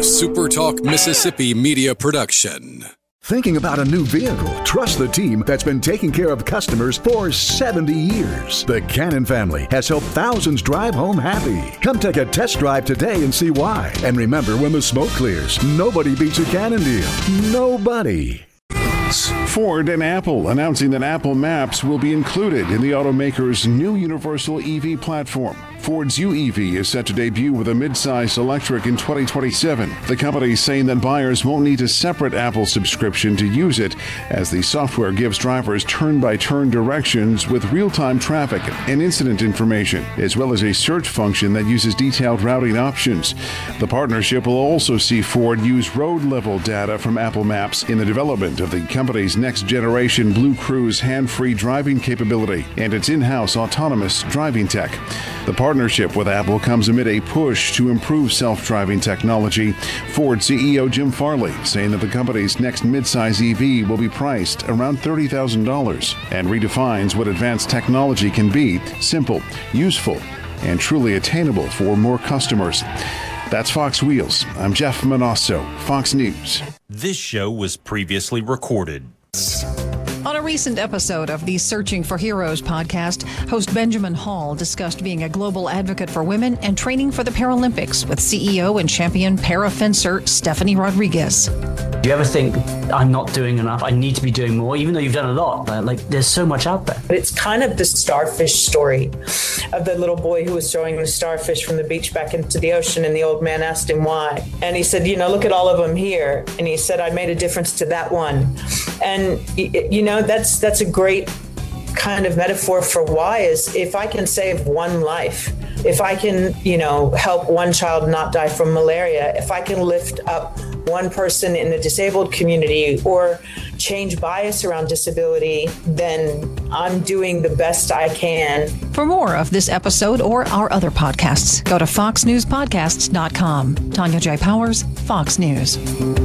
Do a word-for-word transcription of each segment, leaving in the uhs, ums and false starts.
A Super Talk Mississippi media production. Thinking about a new vehicle? Trust the team that's been taking care of customers for seventy years. The Cannon family has helped thousands drive home happy. Come take a test drive today and see why. And remember, when the smoke clears, nobody beats a Cannon deal. Nobody. Ford and Apple announcing that Apple Maps will be included in the automaker's new universal E V platform. Ford's U E V is set to debut with a midsize electric in twenty twenty-seven. The company is saying that buyers won't need a separate Apple subscription to use it, as the software gives drivers turn-by-turn directions with real-time traffic and incident information, as well as a search function that uses detailed routing options. The partnership will also see Ford use road-level data from Apple Maps in the development of the company's next-generation Blue Cruise hand-free driving capability and its in-house autonomous driving tech. The partnership with Apple comes amid a push to improve self-driving technology. Ford C E O Jim Farley saying that the company's next midsize E V will be priced around thirty thousand dollars and redefines what advanced technology can be: simple, useful, and truly attainable for more customers. That's Fox Wheels. I'm Jeff Manasso, Fox News. This show was previously recorded. On a recent episode of the Searching for Heroes podcast, host Benjamin Hall discussed being a global advocate for women and training for the Paralympics with C E O and champion para-fencer Stephanie Rodriguez. Do you ever think, I'm not doing enough, I need to be doing more, even though you've done a lot, but like there's so much out there? It's kind of the starfish story of the little boy who was throwing the starfish from the beach back into the ocean, and the old man asked him why. And he said, you know, look at all of them here. And he said, I made a difference to that one. And, you know, that's that's a great kind of metaphor for why, is if I can save one life, if I can, you know, help one child not die from malaria, if I can lift up one person in the disabled community or change bias around disability, then I'm doing the best I can. For more of this episode or our other podcasts, go to fox news podcasts dot com. Tanya J. Powers, Fox News.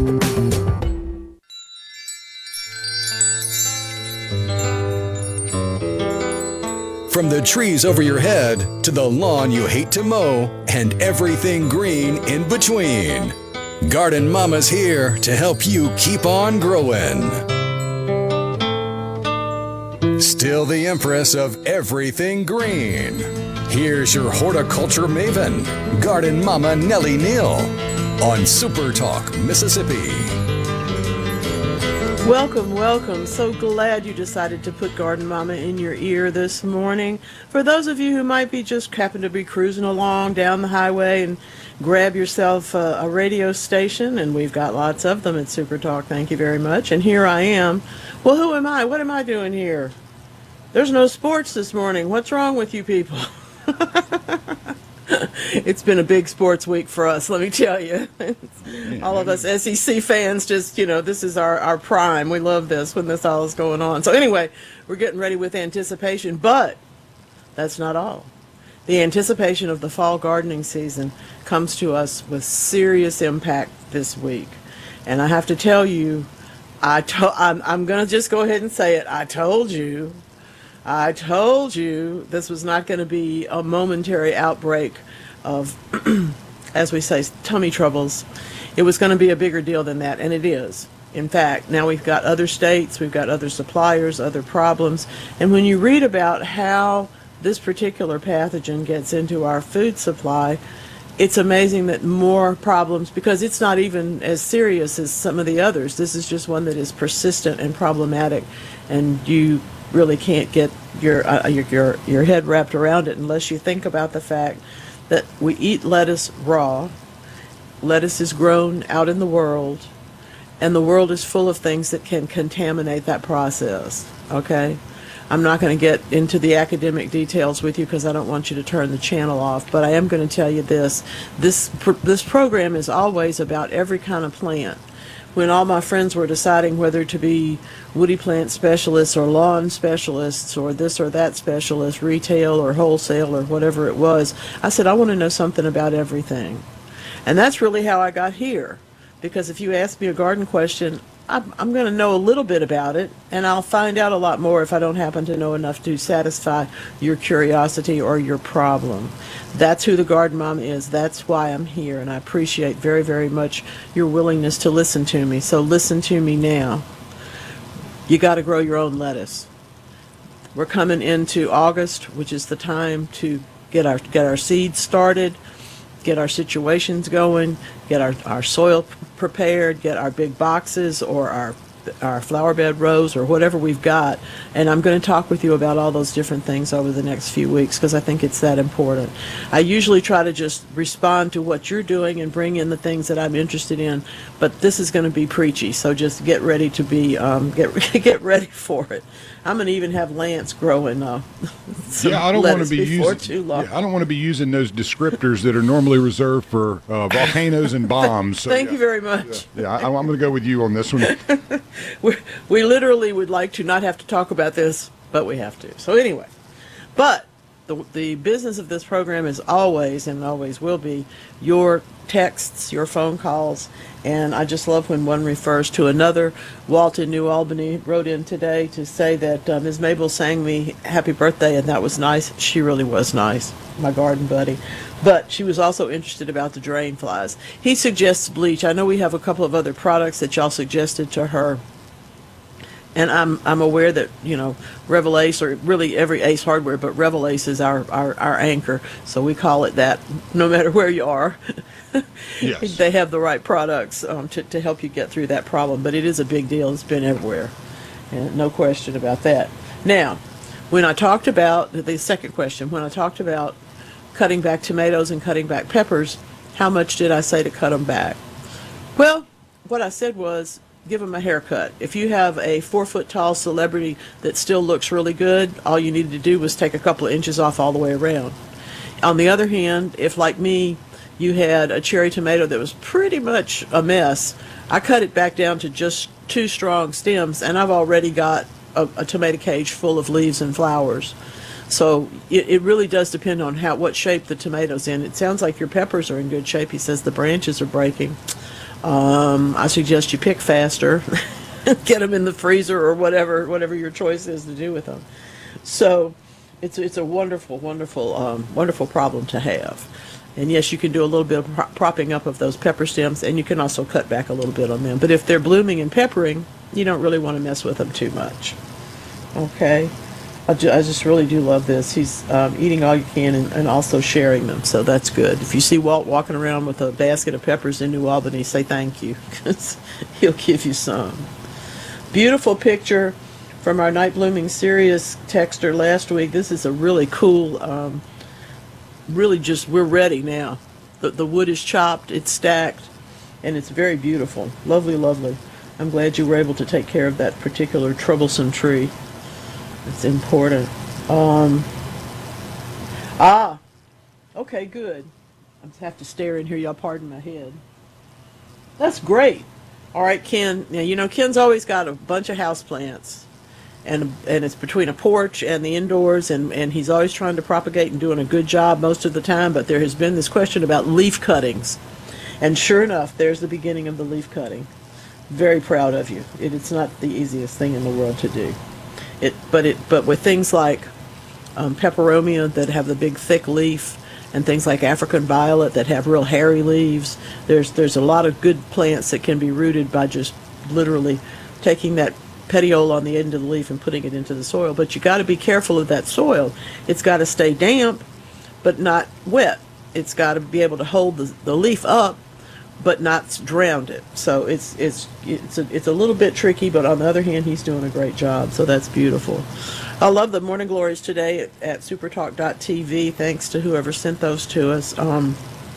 From the trees over your head to the lawn you hate to mow and everything green in between, Garden Mama's here to help you keep on growing. Still the empress of everything green. Here's your horticulture maven, Garden Mama Nellie Neal, on Super Talk Mississippi. Welcome, welcome. So glad you decided to put Garden Mama in your ear this morning. For those of you who might be just happen to be cruising along down the highway and grab yourself a, a radio station, and we've got lots of them at Super Talk, thank you very much. And here I am. Well, who am I? What am I doing here? There's no sports this morning. What's wrong with you people? It's been a big sports week for us, let me tell you. All of us S E C fans just, you know, this is our, our prime. We love this when this all is going on. So anyway, we're getting ready with anticipation, but that's not all. The anticipation of the fall gardening season comes to us with serious impact this week. And I have to tell you, I to- I'm, I'm going to just go ahead and say it. I told you. I told you this was not going to be a momentary outbreak of, as we say, tummy troubles. It was going to be a bigger deal than that, and it is. In fact, now we've got other states, we've got other suppliers, other problems, and when you read about how this particular pathogen gets into our food supply, it's amazing that more problems, because it's not even as serious as some of the others. This is just one that is persistent and problematic, and you really can't get your, uh, your your your head wrapped around it unless you think about the fact that we eat lettuce raw. Lettuce is grown out in the world, and the world is full of things that can contaminate that process. Okay? I'm not going to get into the academic details with you because I don't want you to turn the channel off, but I am going to tell you this. This pr- this program is always about every kind of plant. When all my friends were deciding whether to be woody plant specialists or lawn specialists or this or that specialist, retail or wholesale or whatever it was, I said, I want to know something about everything. And that's really how I got here. Because if you ask me a garden question, I'm, I'm going to know a little bit about it, and I'll find out a lot more if I don't happen to know enough to satisfy your curiosity or your problem. That's who the Garden Mom is. That's why I'm here, and I appreciate very, very much your willingness to listen to me. So listen to me now. You got to grow your own lettuce. We're coming into August, which is the time to get our get our seeds started, get our situations going, get our, our soil prepared, get our big boxes or our our flower bed rows or whatever we've got. And I'm going to talk with you about all those different things over the next few weeks because I think it's that important. I usually try to just respond to what you're doing and bring in the things that I'm interested in, but this is going to be preachy, so just get ready to be um, get get ready for it. I'm going to even have Lance growing uh, some yeah, I don't want to lettuce be before using. too long. Yeah, I don't want to be using those descriptors that are normally reserved for uh, volcanoes and bombs. So, Thank yeah. you very much. Yeah, yeah I, I'm going to go with you on this one. we we literally would like to not have to talk about this, but we have to. So anyway, but the the business of this program is always and always will be your texts, your phone calls, and I just love when one refers to another. Walt in New Albany wrote in today to say that uh, Miz Mabel sang me happy birthday, and that was nice. She really was nice, my garden buddy. But she was also interested about the drain flies. He suggests bleach. I know we have a couple of other products that y'all suggested to her. And I'm I'm aware that, you know, Revel Ace, or really every Ace Hardware, but Revel Ace is our, our, our anchor. So we call it that no matter where you are. Yes. They have the right products um, to, to help you get through that problem. But it is a big deal. It's been everywhere. And no question about that. Now, when I talked about, the second question, when I talked about cutting back tomatoes and cutting back peppers, how much did I say to cut them back? Well, what I said was, give them a haircut. If you have a four foot tall celebrity that still looks really good, all you needed to do was take a couple of inches off all the way around. On the other hand, if like me, you had a cherry tomato that was pretty much a mess, I cut it back down to just two strong stems, and I've already got a, a tomato cage full of leaves and flowers. So it, it really does depend on how what shape the tomato's in. It sounds like your peppers are in good shape. He says the branches are breaking. Um, I suggest you pick faster, get them in the freezer or whatever, whatever your choice is to do with them. So it's it's a wonderful, wonderful, um, wonderful problem to have. And yes, you can do a little bit of pro- propping up of those pepper stems, and you can also cut back a little bit on them. But if they're blooming and peppering, you don't really want to mess with them too much. Okay. I, ju- I just really do love this. He's um, eating all you can and, and also sharing them, so that's good. If you see Walt walking around with a basket of peppers in New Albany, say thank you, because he'll give you some. Beautiful picture from our Night Blooming Sirius texter last week. This is a really cool, um, really just, we're ready now. The, the wood is chopped, it's stacked, and it's very beautiful. Lovely, lovely. I'm glad you were able to take care of that particular troublesome tree. It's important. Um, ah, okay, good. I have to stare in here. Y'all pardon my head. That's great. All right, Ken. Now, you know, Ken's always got a bunch of houseplants, and and it's between a porch and the indoors, and, and he's always trying to propagate and doing a good job most of the time, but there has been this question about leaf cuttings. And sure enough, there's the beginning of the leaf cutting. Very proud of you. It, it's not the easiest thing in the world to do. It, but it, but with things like um, peperomia that have the big thick leaf, and things like African violet that have real hairy leaves, there's there's a lot of good plants that can be rooted by just literally taking that petiole on the end of the leaf and putting it into the soil. But you got to be careful of that soil. It's got to stay damp, but not wet. It's got to be able to hold the, the leaf up, but not drowned it. So it's it's it's a, it's a little bit tricky, but on the other hand, he's doing a great job. So that's beautiful. I love the Morning Glories today at, at supertalk dot t v. Thanks to whoever sent those to us. Um,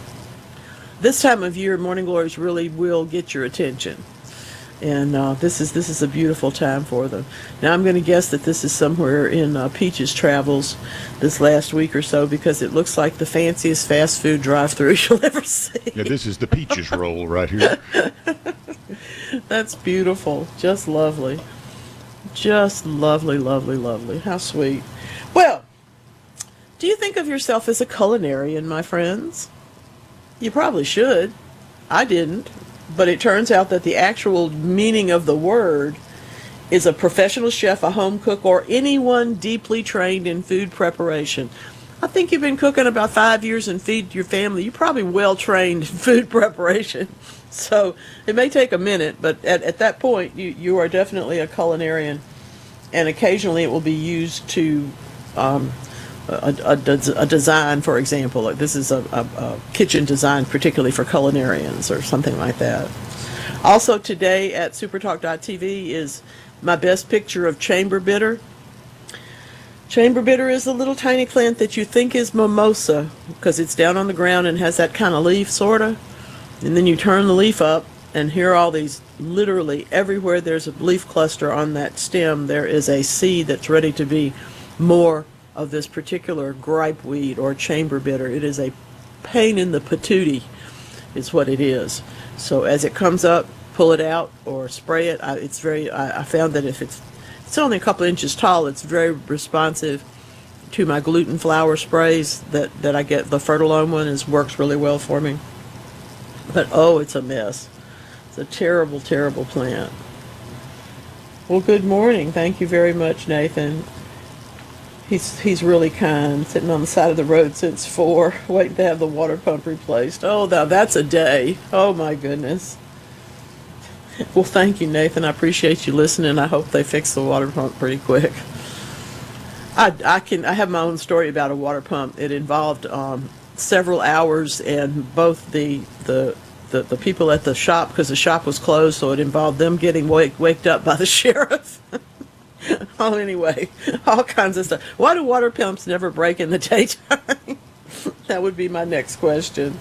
this time of year, Morning Glories really will get your attention, and uh, this is this is a beautiful time for them. Now I'm going to guess that this is somewhere in uh, Peach's travels this last week or so, because it looks like the fanciest fast food drive-through you'll ever see. Yeah, this is the Peaches roll right here. That's beautiful. Just lovely. Just lovely, lovely, lovely. How sweet. Well, do you think of yourself as a culinarian, my friends? You probably should. I didn't. but it turns out that the actual meaning of the word is a professional chef, a home cook, or anyone deeply trained in food preparation. I think you've been cooking about five years and feed your family. You're probably well trained in food preparation. So it may take a minute, but at, at that point, you, you are definitely a culinarian. And occasionally it will be used to um, a, a, a design, for example. Like this is a, a, a kitchen design particularly for culinarians or something like that. Also today at supertalk dot t v is my best picture of chamber bitter. Chamber bitter is a little tiny plant that you think is mimosa because it's down on the ground and has that kind of leaf, sort of. And then you turn the leaf up and here are all these, literally everywhere there's a leaf cluster on that stem, there is a seed that's ready to be more of this particular gripeweed or chamber bitter. It is a pain in the patootie is what it is. So as it comes up, pull it out or spray it. I, it's very. I, I found that if it's it's only a couple inches tall, it's very responsive to my gluten flour sprays that that I get. The Fertilome one is works really well for me. But oh, it's a mess. It's a terrible, terrible plant. Well, good morning. Thank you very much, Nathan. He's he's really kind. Sitting on the side of the road since four, waiting to have the water pump replaced. Oh, now that's a day. Oh my goodness. Well, thank you, Nathan. I appreciate you listening. I hope they fix the water pump pretty quick. I, I can I have my own story about a water pump. It involved um, several hours, and both the the the, the people at the shop, because the shop was closed, so it involved them getting wake, waked up by the sheriff. Oh, anyway, all kinds of stuff. Why do water pumps never break in the daytime? That would be my next question.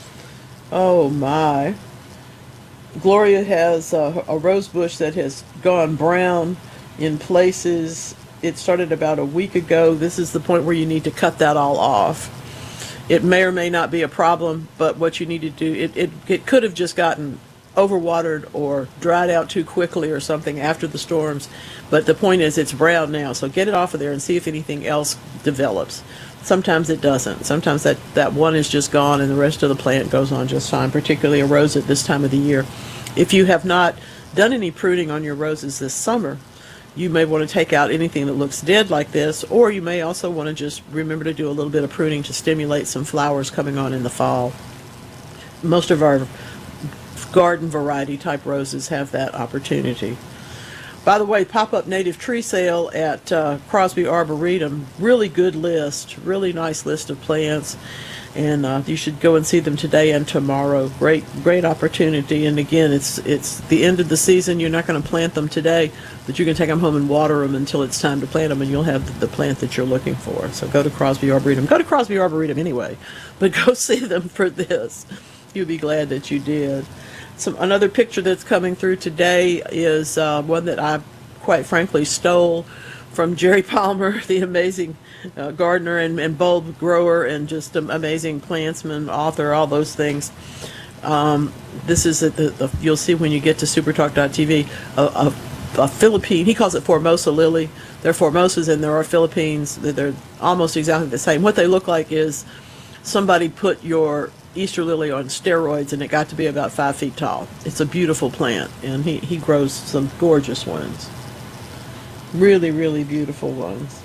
Oh my. Gloria has a, a rose bush that has gone brown in places. It started about a week ago. This is the point where you need to cut that all off. It may or may not be a problem, but what you need to do, it, it, it could have just gotten overwatered or dried out too quickly or something after the storms. But the point is it's brown now, so get it off of there and see if anything else develops. Sometimes it doesn't. Sometimes that, that one is just gone and the rest of the plant goes on just fine, particularly a rose at this time of the year. If you have not done any pruning on your roses this summer, you may want to take out anything that looks dead like this, or you may also want to just remember to do a little bit of pruning to stimulate some flowers coming on in the fall. Most of our garden variety type roses have that opportunity. By the way, pop-up native tree sale at uh, Crosby Arboretum. Really good list, really nice list of plants, and uh, you should go and see them today and tomorrow. Great, great opportunity. And again, it's it's the end of the season. You're not going to plant them today, but you can take them home and water them until it's time to plant them, and you'll have the plant that you're looking for. So go to Crosby Arboretum. Go to Crosby Arboretum anyway, but go see them for this. You'll be glad that you did. Some another picture that's coming through today is uh, one that I, quite frankly, stole from Jerry Palmer, the amazing uh, gardener and, and bulb grower and just an amazing plantsman, author, all those things. Um, this is a, the, the, you'll see when you get to supertalk dot t v, a, a, a Philippine, he calls it Formosa lily. They're Formosas and there are Philippines. They're almost exactly the same. What they look like is somebody put your Easter lily on steroids and it got to be about five feet tall. It's a beautiful plant, and he, he grows some gorgeous ones. Really, really beautiful ones.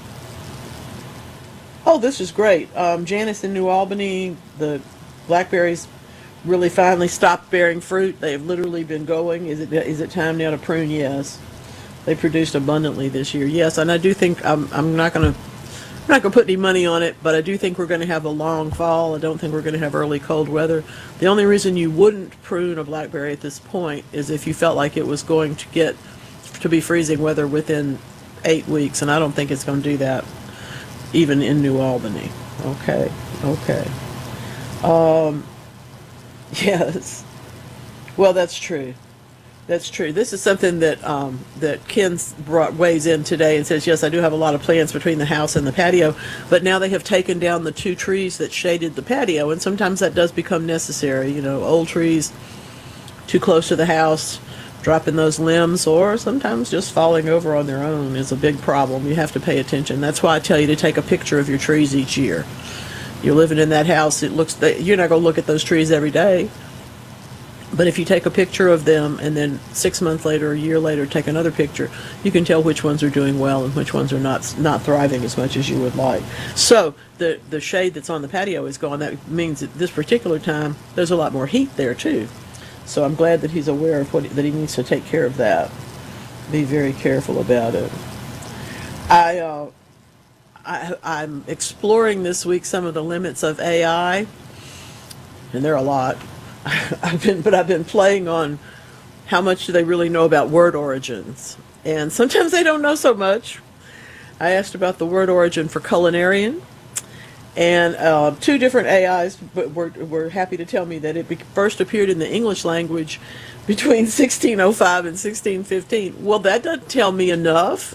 Oh, this is great. Um, Janice in New Albany, the blackberries really finally stopped bearing fruit. They've literally been going. Is it is it time now to prune? Yes. They produced abundantly this year. Yes, and I do think I'm, I'm not going to I'm not going to put any money on it, but I do think we're going to have a long fall. I don't think we're going to have early cold weather. The only reason you wouldn't prune a blackberry at this point is if you felt like it was going to get to be freezing weather within eight weeks, and I don't think it's going to do that even in New Albany. Okay, okay. Um, yes. Well, that's true. That's true. This is something that um, that Ken brought weighs in today and says, yes, I do have a lot of plants between the house and the patio, but now they have taken down the two trees that shaded the patio, and sometimes that does become necessary. You know, old trees too close to the house, dropping those limbs, or sometimes just falling over on their own is a big problem. You have to pay attention. That's why I tell you to take a picture of your trees each year. You're living in that house. It looks you're not going to look at those trees every day. But if you take a picture of them and then six months later, a year later, take another picture, you can tell which ones are doing well and which ones are not not thriving as much as you would like. So the the shade that's on the patio is gone. That means at this particular time, there's a lot more heat there too. So I'm glad that he's aware of what that he needs to take care of that. Be very careful about it. I, uh, I I'm exploring this week some of the limits of A I, and there are a lot. I've been, but I've been playing on how much do they really know about word origins, and sometimes they don't know so much. I asked about the word origin for culinarian, and uh, two different A Is were, were happy to tell me that it be, first appeared in the English language between sixteen oh five and sixteen fifteen. Well, that doesn't tell me enough.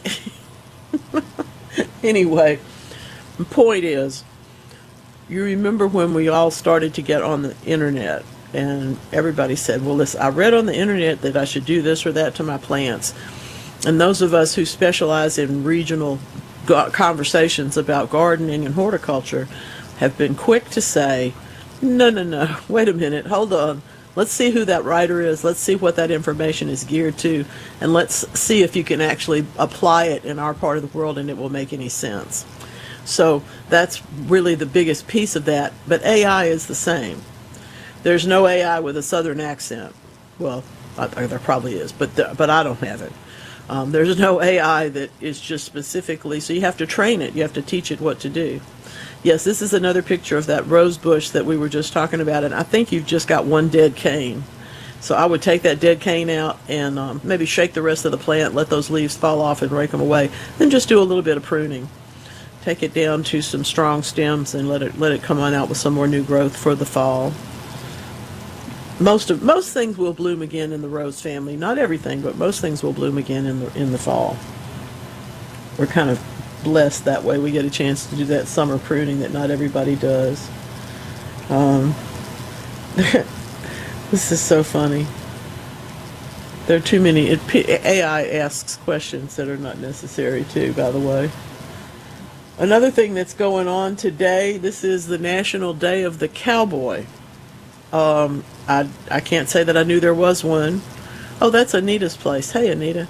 Anyway, the point is, you remember when we all started to get on the internet, and everybody said, well, listen, I read on the internet that I should do this or that to my plants. And those of us who specialize in regional conversations about gardening and horticulture have been quick to say, no, no, no, wait a minute, hold on. Let's see who that writer is. Let's see what that information is geared to. And let's see if you can actually apply it in our part of the world and it will make any sense. So that's really the biggest piece of that. But A I is the same. There's no A I with a southern accent. Well, I, there probably is, but the, but I don't have it. Um, there's no A I that is just specifically, so you have to train it. You have to teach it what to do. Yes, this is another picture of that rose bush that we were just talking about, and I think you've just got one dead cane. So I would take that dead cane out and um, maybe shake the rest of the plant, let those leaves fall off and rake them away, then just do a little bit of pruning. Take it down to some strong stems and let it let it come on out with some more new growth for the fall. Most of most things will bloom again in the rose family. Not everything, but most things will bloom again in the in the fall. We're kind of blessed that way. We get a chance to do that summer pruning that not everybody does. Um, this is so funny. There are too many. It, A I asks questions that are not necessary too, by the way. Another thing that's going on today, this is the National Day of the Cowboy. Um, I, I can't say that I knew there was one. Oh, that's Anita's place. Hey, Anita.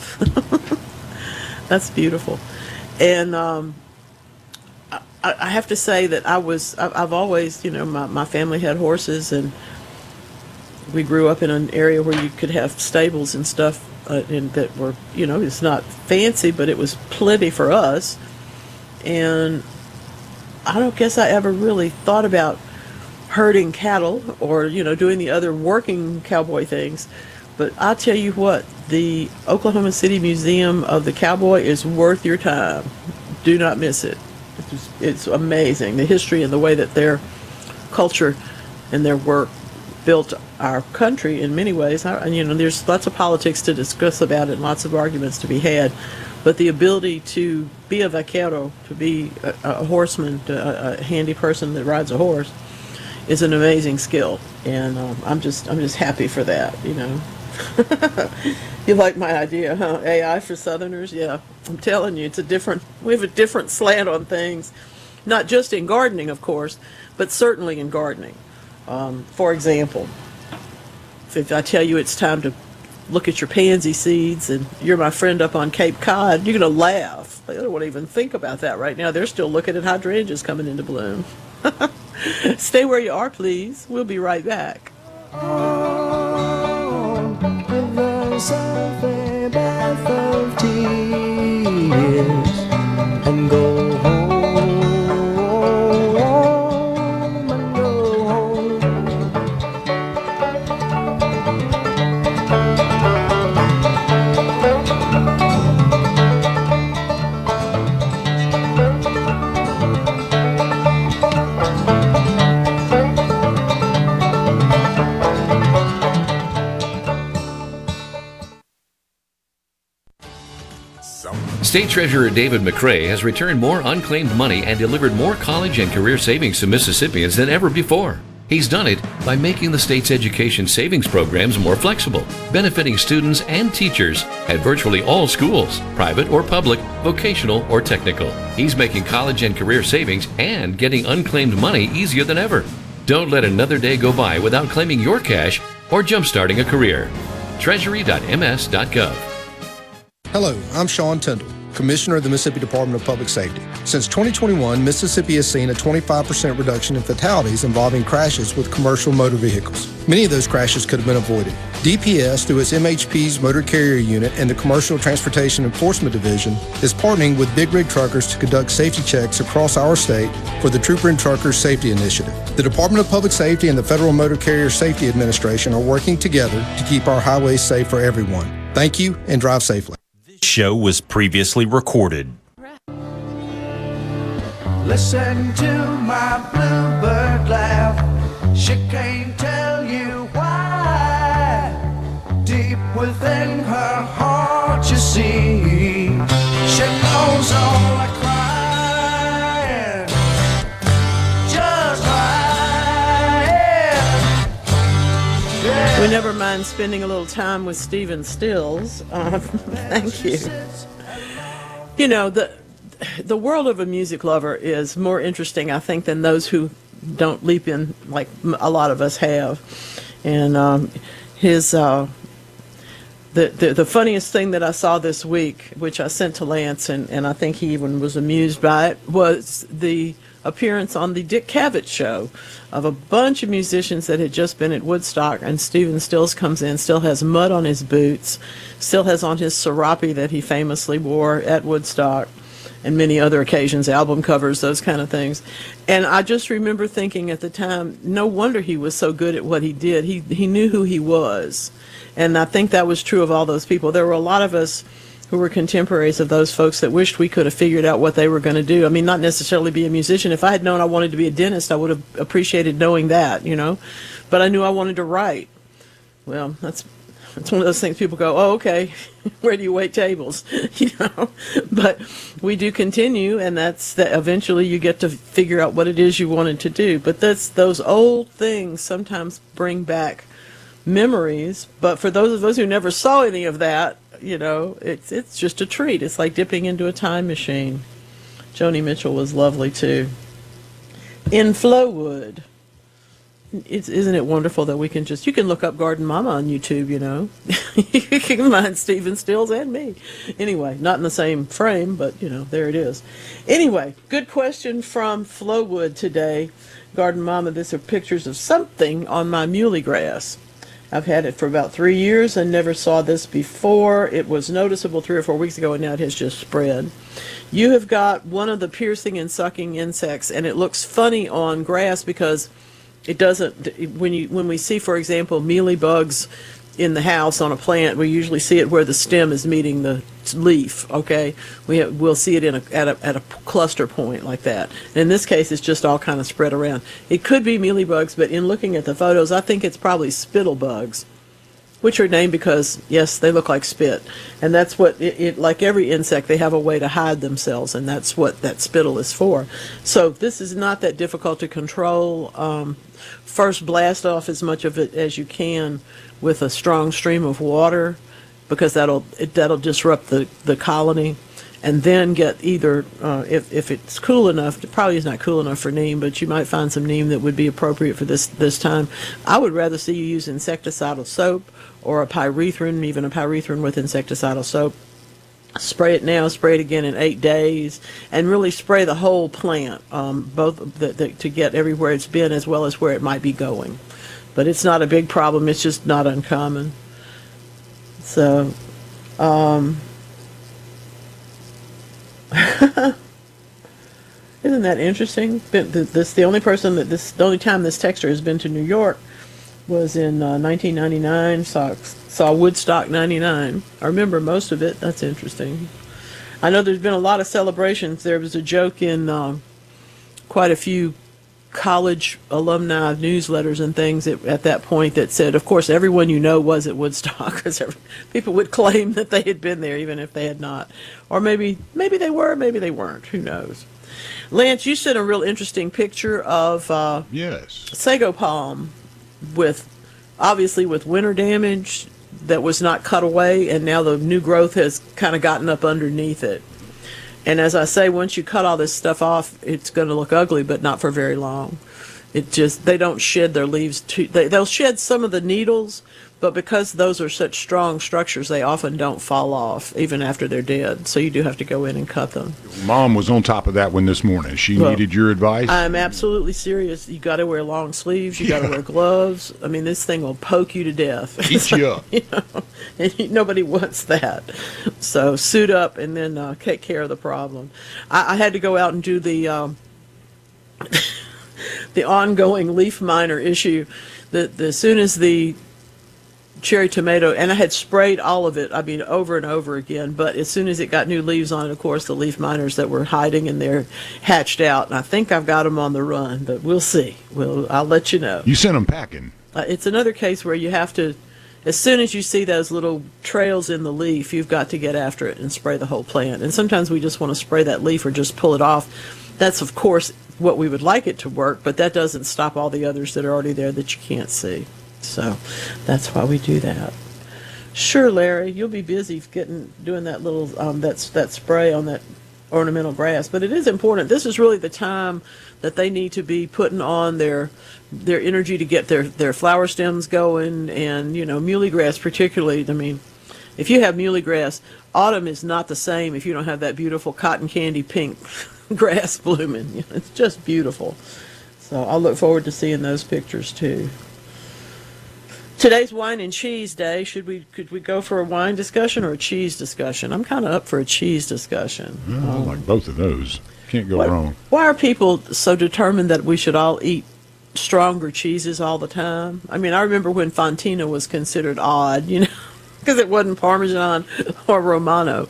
That's beautiful. And um, I, I have to say that I was, I've always, you know, my, my family had horses, and we grew up in an area where you could have stables and stuff uh, and that were, you know, it's not fancy, but it was plenty for us. And I don't guess I ever really thought about herding cattle or, you know, doing the other working cowboy things. But I'll tell you what, the Oklahoma City Museum of the Cowboy is worth your time. Do not miss it. It's, it's amazing, the history and the way that their culture and their work built our country in many ways. And, you know, there's lots of politics to discuss about it and lots of arguments to be had. But the ability to be a vaquero, to be a, a horseman, a, a handy person that rides a horse, is an amazing skill, and um, I'm just I'm just happy for that. You know, you like my idea, huh? A I for Southerners, yeah. I'm telling you, it's a different. We have a different slant on things, not just in gardening, of course, but certainly in gardening. Um, for example, if I tell you it's time to look at your pansy seeds, and you're my friend up on Cape Cod, you're going to laugh. They don't want to even think about that right now. They're still looking at hydrangeas coming into bloom. Stay where you are, please. We'll be right back. Oh, there's a bath of tears and go home and go home. State Treasurer David McRae has returned more unclaimed money and delivered more college and career savings to Mississippians than ever before. He's done it by making the state's education savings programs more flexible, benefiting students and teachers at virtually all schools, private or public, vocational or technical. He's making college and career savings and getting unclaimed money easier than ever. Don't let another day go by without claiming your cash or jumpstarting a career. treasury dot m s dot gov. Hello, I'm Sean Tyndall, Commissioner of the Mississippi Department of Public Safety. Since twenty twenty-one, Mississippi has seen a twenty-five percent reduction in fatalities involving crashes with commercial motor vehicles. Many of those crashes could have been avoided. D P S, through its M H P's Motor Carrier Unit and the Commercial Transportation Enforcement Division, is partnering with Big Rig Truckers to conduct safety checks across our state for the Trooper and Truckers Safety Initiative. The Department of Public Safety and the Federal Motor Carrier Safety Administration are working together to keep our highways safe for everyone. Thank you, and drive safely. This show was previously recorded. Listen to my bluebird laugh. She can't tell you why. Deep within her heart, you see, she knows all the crying, just crying. Yeah. We never mind spending a little time with Stephen Stills. Um, thank you. You know, the the world of a music lover is more interesting, I think, than those who don't leap in like a lot of us have. And um, his uh, the, the the funniest thing that I saw this week, which I sent to Lance, and, and I think he even was amused by it, was the appearance on the Dick Cavett show of a bunch of musicians that had just been at Woodstock, and Stephen Stills comes in, still has mud on his boots, still has on his serape that he famously wore at Woodstock, and many other occasions, album covers, those kind of things. And I just remember thinking at the time, no wonder he was so good at what he did. He he knew who he was. And I think that was true of all those people. There were a lot of us who were contemporaries of those folks that wished we could have figured out what they were going to do. I mean, not necessarily be a musician. If I had known I wanted to be a dentist, I would have appreciated knowing that, you know. But I knew I wanted to write. Well, that's It's one of those things people go, oh, okay, where do you wait tables? You know, but we do continue, and that's that eventually you get to figure out what it is you wanted to do. But that's those old things sometimes bring back memories. But for those of us who never saw any of that, you know, it's it's just a treat. It's like dipping into a time machine. Joni Mitchell was lovely too. In Flowood. It's, isn't it wonderful that we can just, you can look up Garden Mama on YouTube, you know. You can find Stephen Stills and me. Anyway, not in the same frame, but, you know, there it is. Anyway, good question from Flowood today. Garden Mama, these are pictures of something on my muley grass. I've had it for about three years and never saw this before. It was noticeable three or four weeks ago, and now it has just spread. You have got one of the piercing and sucking insects, and it looks funny on grass because it doesn't, when you when we see, for example, mealy bugs in the house on a plant, we usually see it where the stem is meeting the leaf, okay? We have, we'll see it in a, at, a, at a cluster point like that. And in this case, it's just all kind of spread around. It could be mealy bugs, but in looking at the photos, I think it's probably spittle bugs, which are named because, yes, they look like spit. And that's what, it, it like every insect, they have a way to hide themselves, and that's what that spittle is for. So this is not that difficult to control. Um, first blast off as much of it as you can with a strong stream of water, because that'll it, that'll disrupt the, the colony. And then get either, uh, if, if it's cool enough, it probably is not cool enough for neem, but you might find some neem that would be appropriate for this, this time. I would rather see you use insecticidal soap or a pyrethrin, even a pyrethrin with insecticidal soap. Spray it now, spray it again in eight days, and really spray the whole plant, um, both the, the, to get everywhere it's been as well as where it might be going. But it's not a big problem, it's just not uncommon. So, um... isn't that interesting? This the only person that this the only time this texter has been to New York was in uh, nineteen ninety-nine. Saw saw Woodstock ninety-nine. I remember most of it. That's interesting. I know there's been a lot of celebrations. There was a joke in um, quite a few college alumni newsletters and things at, at that point that said, of course, everyone you know was at Woodstock, because people would claim that they had been there even if they had not. Or maybe maybe they were, maybe they weren't. Who knows? Lance, you sent a real interesting picture of uh, yes, sago palm with, obviously with winter damage that was not cut away, and now the new growth has kind of gotten up underneath it. And as I say, once you cut all this stuff off, it's going to look ugly, but not for very long. it just, they don't shed their leaves too, they, they'll shed some of the needles, but because those are such strong structures, they often don't fall off even after they're dead. So you do have to go in and cut them. Mom was on top of that one this morning. She Well, needed your advice. I'm absolutely serious. You got to wear long sleeves. You got to wear gloves. I mean, this thing will poke you to death. Eat you up. You know, and you- nobody wants that. So suit up and then uh, take care of the problem. I, I had to go out and do the um, the ongoing leaf miner issue. The, the as soon as the cherry tomato, and I had sprayed all of it, I mean, over and over again, but as soon as it got new leaves on it, of course, the leaf miners that were hiding in there hatched out, and I think I've got them on the run, but we'll see. We'll, I'll let you know. You sent them packing. Uh, it's another case where you have to, as soon as you see those little trails in the leaf, you've got to get after it and spray the whole plant. And sometimes we just want to spray that leaf or just pull it off. That's, of course, what we would like it to work, but that doesn't stop all the others that are already there that you can't see. So that's why we do that. Sure, Larry, you'll be busy getting doing that little um, that that spray on that ornamental grass. But it is important. This is really the time that they need to be putting on their their energy to get their their flower stems going, and you know, muhly grass particularly. I mean, if you have muhly grass, autumn is not the same if you don't have that beautiful cotton candy pink grass blooming. You know, it's just beautiful. So I'll look forward to seeing those pictures too. Today's wine and cheese day. Should we could we go for a wine discussion or a cheese discussion? I'm kind of up for a cheese discussion. Well, I Um, like both of those. Can't go why, wrong. Why are people so determined that we should all eat stronger cheeses all the time? I mean, I remember when Fontina was considered odd, you know, because it wasn't Parmesan or Romano.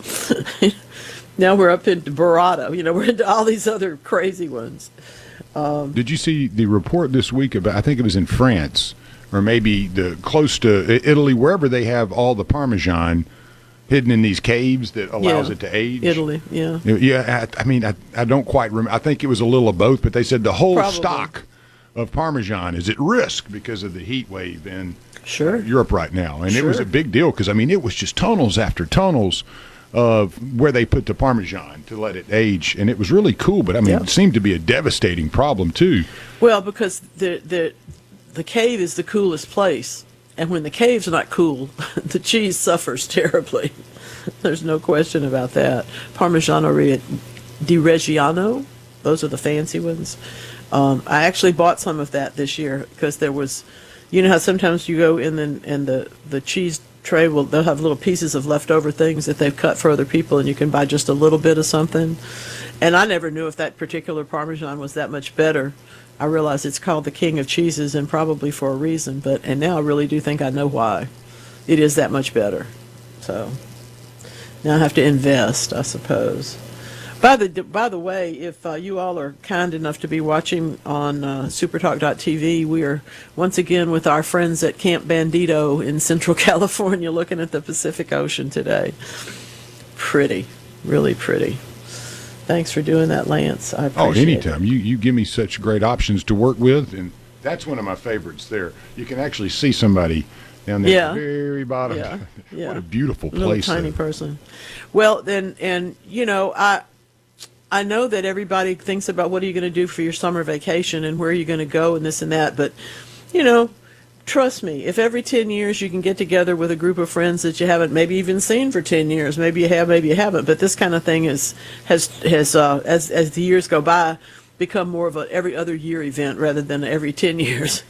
Now we're up into Burrata. You know, we're into all these other crazy ones. Um, Did you see the report this week about, I think it was in France, or maybe the close to Italy, wherever they have all the Parmesan hidden in these caves that allows Yeah, it to age? Italy, yeah. Yeah, I, I mean, I, I don't quite remember. I think it was a little of both, but they said the whole Probably. stock of Parmesan is at risk because of the heat wave in Sure. Europe right now. And it was Sure. a big deal because, I mean, it was just tunnels after tunnels of where they put the Parmesan to let it age. And it was really cool, but, I mean, Yeah. it seemed to be a devastating problem, too. Well, because the the the cave is the coolest place, and when the cave's not cool, the cheese suffers terribly. There's no question about that. Parmigiano Re- di Reggiano, those are the fancy ones. Um, I actually bought some of that this year because there was, you know how sometimes you go in and, and the the cheese tray will they'll have little pieces of leftover things that they've cut for other people, and you can buy just a little bit of something. And I never knew if that particular Parmesan was that much better. I realize it's called the king of cheeses, and probably for a reason, but and now I really do think I know why. It is that much better. So now I have to invest, I suppose. By the by the way, if uh, you all are kind enough to be watching on uh, supertalk dot t v, we are once again with our friends at Camp Bandito in Central California, looking at the Pacific Ocean today. Pretty, really pretty. Thanks for doing that, Lance. I appreciate Oh, it. anytime. You you give me such great options to work with, and that's one of my favorites there. You can actually see somebody down there Yeah. at the very bottom. Yeah, yeah. What a beautiful Little place. tiny there. person. Well, then, and you know, I I know that everybody thinks about what are you going to do for your summer vacation and where are you going to go and this and that, but you know, trust me, if every ten years you can get together with a group of friends that you haven't maybe even seen for ten years, maybe you have, maybe you haven't, but this kind of thing is has has uh, as as the years go by become more of a every other year event rather than every ten years.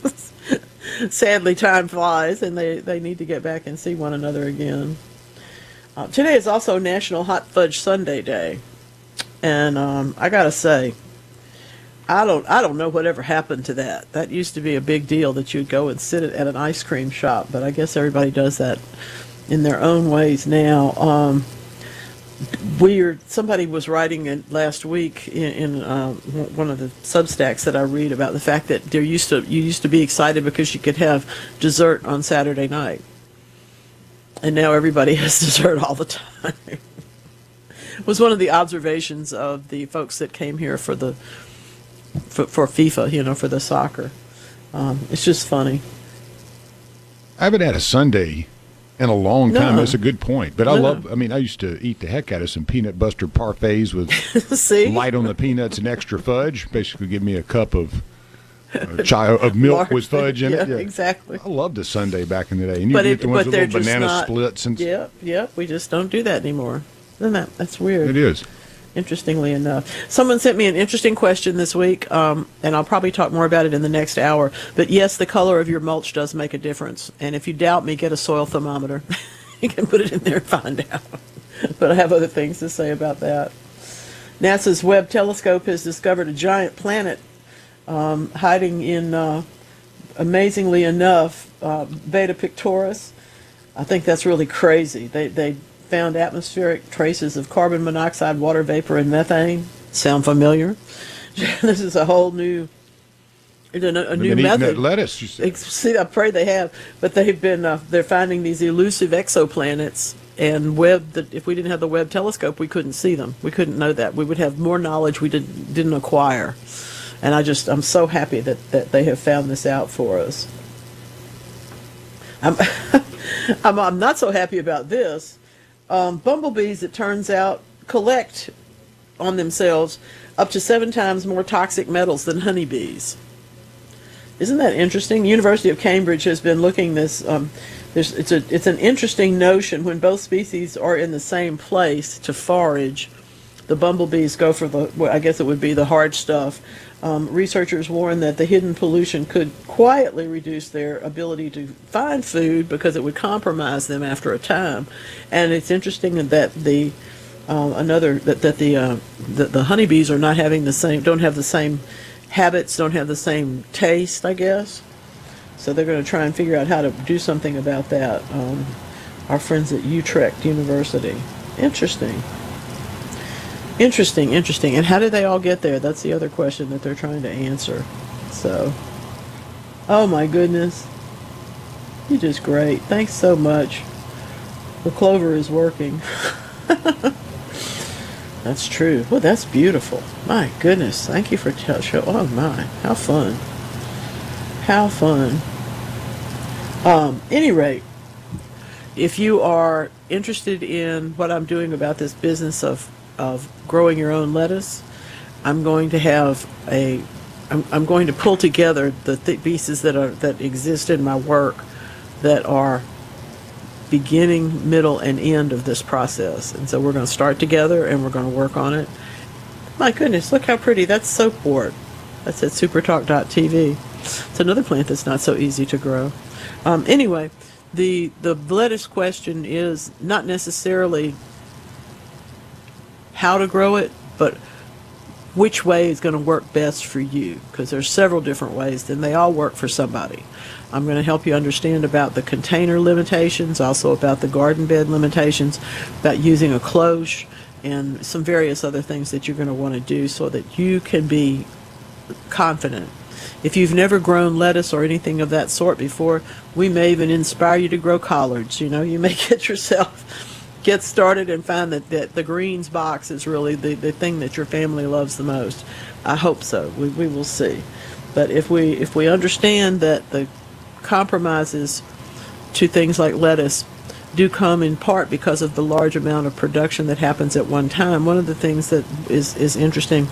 Sadly, time flies, and they, they need to get back and see one another again. Uh, today is also National Hot Fudge Sundae Day, and um, I gotta say, I don't I don't know whatever happened to that. That used to be a big deal that you'd go and sit at an ice cream shop, but I guess everybody does that in their own ways now. Um, weird. Somebody was writing it last week in, in um, one of the Substacks that I read about the fact that there used to you used to be excited because you could have dessert on Saturday night, and now everybody has dessert all the time. It was one of the observations of the folks that came here for the for, for FIFA, you know, for the soccer. Um, it's just funny. I haven't had a Sunday in a long time. No. That's a good point. But I No. love, I mean, I used to eat the heck out of some peanut butter parfaits with See? light on the peanuts and extra fudge. Basically give me a cup of a child of milk Large, with fudge in yeah, it. Yeah, exactly. I loved a sundae back in the day. And you But get it, the ones but with they're little just banana not, splits and Yep, yep. We just don't do that anymore. Isn't that that's weird? It is. Interestingly enough, someone sent me an interesting question this week, um, and I'll probably talk more about it in the next hour. But yes, the color of your mulch does make a difference. And if you doubt me, get a soil thermometer. You can put it in there and find out. But I have other things to say about that. NASA's Webb telescope has discovered a giant planet um, hiding in, uh, amazingly enough, uh, Beta Pictoris. I think that's really crazy. They they found atmospheric traces of carbon monoxide, water vapor, and methane. Sound familiar? This is a whole new, a, a new method. Lettuce, you said. See, I pray they have, but they've been uh, they're finding these elusive exoplanets. And Webb, that if we didn't have the Webb telescope, we couldn't see them. We couldn't know that. We would have more knowledge we didn't didn't acquire. And I just I'm so happy that that they have found this out for us. I'm I'm, I'm not so happy about this. Um, bumblebees, it turns out, collect on themselves up to seven times more toxic metals than honeybees. Isn't that interesting? University of Cambridge has been looking this. Um, there's, it's a it's an interesting notion when both species are in the same place to forage. The bumblebees go for the, well, I guess it would be the hard stuff. Um, researchers warn that the hidden pollution could quietly reduce their ability to find food because it would compromise them after a time. And it's interesting that the uh, another that that the, uh, the the honeybees are not having the same, don't have the same habits, don't have the same taste, I guess. So they're going to try and figure out how to do something about that. Um, our friends at Utrecht University. Interesting. Interesting, interesting. And how did they all get there? That's the other question that they're trying to answer. So, oh my goodness. You're just great. Thanks so much. The clover is working. That's true. Well, that's beautiful. My goodness. Thank you for telling. Oh my, how fun. How fun. Um, any rate, if you are interested in what I'm doing about this business of of growing your own lettuce, I'm going to have a I'm, I'm going to pull together the th- pieces that are that exist in my work that are beginning, middle, and end of this process. And so we're going to start together and we're going to work on it. My goodness, look how pretty. That's soapwort. That's at supertalk dot t v. It's another plant that's not so easy to grow. Um, anyway, the the lettuce question is not necessarily how to grow it, but which way is going to work best for you, because there's several different ways, and they all work for somebody. I'm going to help you understand about the container limitations, also about the garden bed limitations, about using a cloche, and some various other things that you're going to want to do so that you can be confident. If you've never grown lettuce or anything of that sort before, we may even inspire you to grow collards. You know, you may get yourself get started and find that, that the greens box is really the, the thing that your family loves the most. I hope so. We, we will see. But if we if we understand that the compromises to things like lettuce do come in part because of the large amount of production that happens at one time, one of the things that is, is interesting,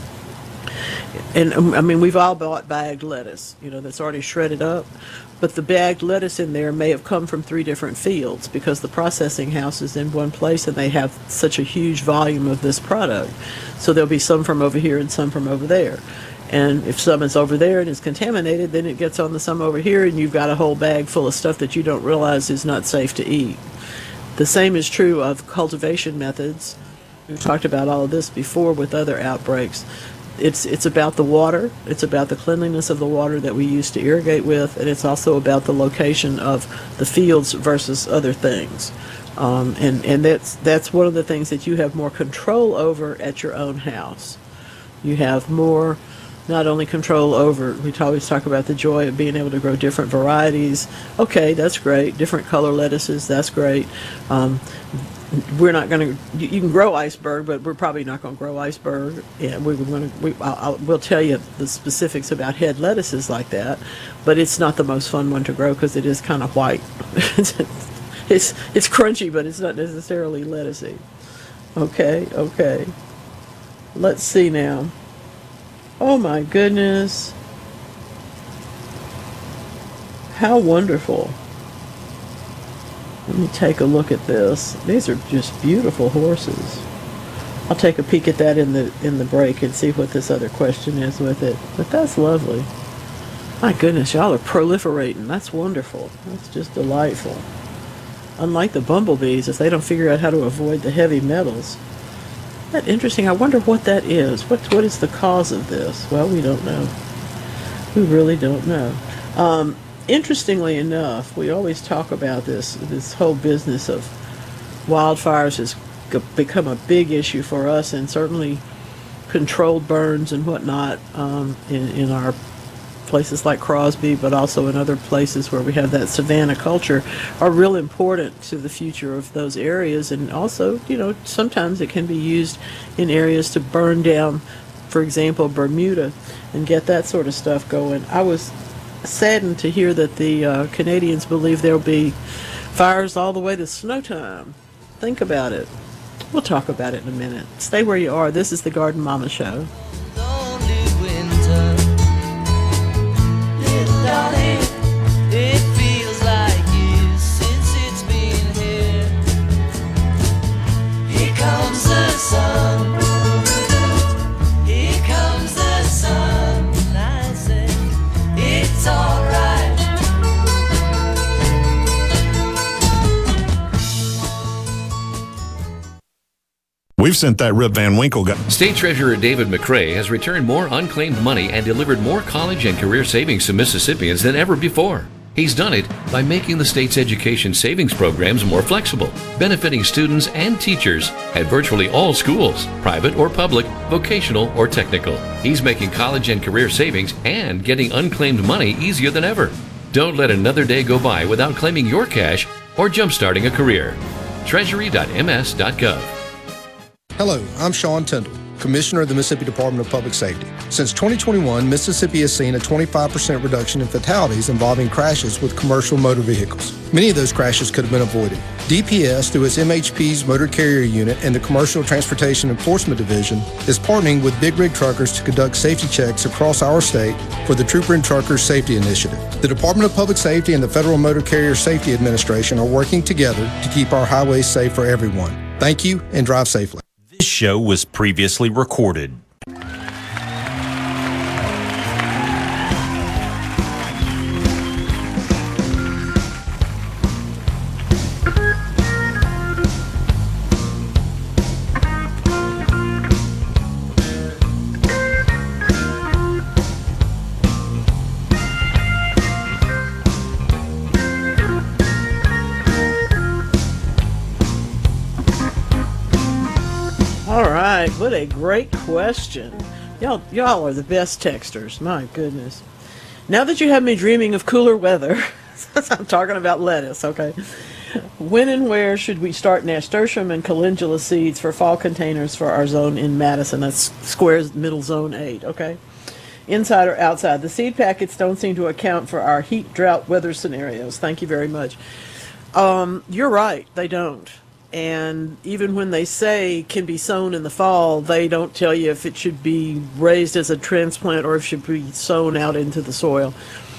and um, I mean, we've all bought bagged lettuce, you know, that's already shredded up, but the bagged lettuce in there may have come from three different fields because the processing house is in one place and they have such a huge volume of this product. So there'll be some from over here and some from over there. And if some is over there and is contaminated, then it gets on the some over here and you've got a whole bag full of stuff that you don't realize is not safe to eat. The same is true of cultivation methods. We've talked about all of this before with other outbreaks. It's it's about the water, it's about the cleanliness of the water that we use to irrigate with, and it's also about the location of the fields versus other things. Um, and, and that's that's one of the things that you have more control over at your own house. You have more, not only control over, we always talk about the joy of being able to grow different varieties. Okay, that's great. Different color lettuces, that's great. Um, We're not going to. You can grow iceberg, but we're probably not going to grow iceberg. Yeah, we, we're going to. We, I'll, I'll, we'll tell you the specifics about head lettuces like that, but it's not the most fun one to grow because it is kind of white. it's it's crunchy, but it's not necessarily lettucey. Okay, okay. Let's see now. Oh my goodness. How wonderful. Let me take a look at this. These are just beautiful horses. I'll take a peek at that in the in the break and see what this other question is with it. But that's lovely. My goodness, y'all are proliferating. That's wonderful. That's just delightful. Unlike the bumblebees, if they don't figure out how to avoid the heavy metals. Isn't that interesting? I wonder what that is. What what is the cause of this? Well, we don't know. We really don't know. Um, interestingly enough, we always talk about this this whole business of wildfires has become a big issue for us, and certainly controlled burns and whatnot um, in, in our places like Crosby, but also in other places where we have that savanna culture, are real important to the future of those areas. And also, you know, sometimes it can be used in areas to burn down, for example, Bermuda, and get that sort of stuff going. I was saddened to hear that the uh, Canadians believe there'll be fires all the way to snow time. Think about it. We'll talk about it in a minute. Stay where you are. This is the Garden Mama Show. It feels like years since it's been here. Here comes the sun. Here comes the sun. And I say, it's alright. We've sent that Rip Van Winkle guy. State Treasurer David McRae has returned more unclaimed money and delivered more college and career savings to Mississippians than ever before. He's done it by making the state's education savings programs more flexible, benefiting students and teachers at virtually all schools, private or public, vocational or technical. He's making college and career savings and getting unclaimed money easier than ever. Don't let another day go by without claiming your cash or jumpstarting a career. treasury dot m s dot gov. Hello, I'm Sean Tyndall, Commissioner of the Mississippi Department of Public Safety. Since twenty twenty-one, Mississippi has seen a twenty-five percent reduction in fatalities involving crashes with commercial motor vehicles. Many of those crashes could have been avoided. D P S, through its M H P's Motor Carrier Unit and the Commercial Transportation Enforcement Division, is partnering with Big Rig Truckers to conduct safety checks across our state for the Trooper and Truckers Safety Initiative. The Department of Public Safety and the Federal Motor Carrier Safety Administration are working together to keep our highways safe for everyone. Thank you, and drive safely. This show was previously recorded. What a great question. Y'all, y'all are the best texters. My goodness. Now that you have me dreaming of cooler weather, I'm talking about lettuce, okay? When and where should we start nasturtium and calendula seeds for fall containers for our zone in Madison? That's Square's middle zone eight, okay? Inside or outside? The seed packets don't seem to account for our heat, drought, weather scenarios. Thank you very much. Um, you're right, they don't. And even when they say can be sown in the fall, they don't tell you if it should be raised as a transplant or if it should be sown out into the soil.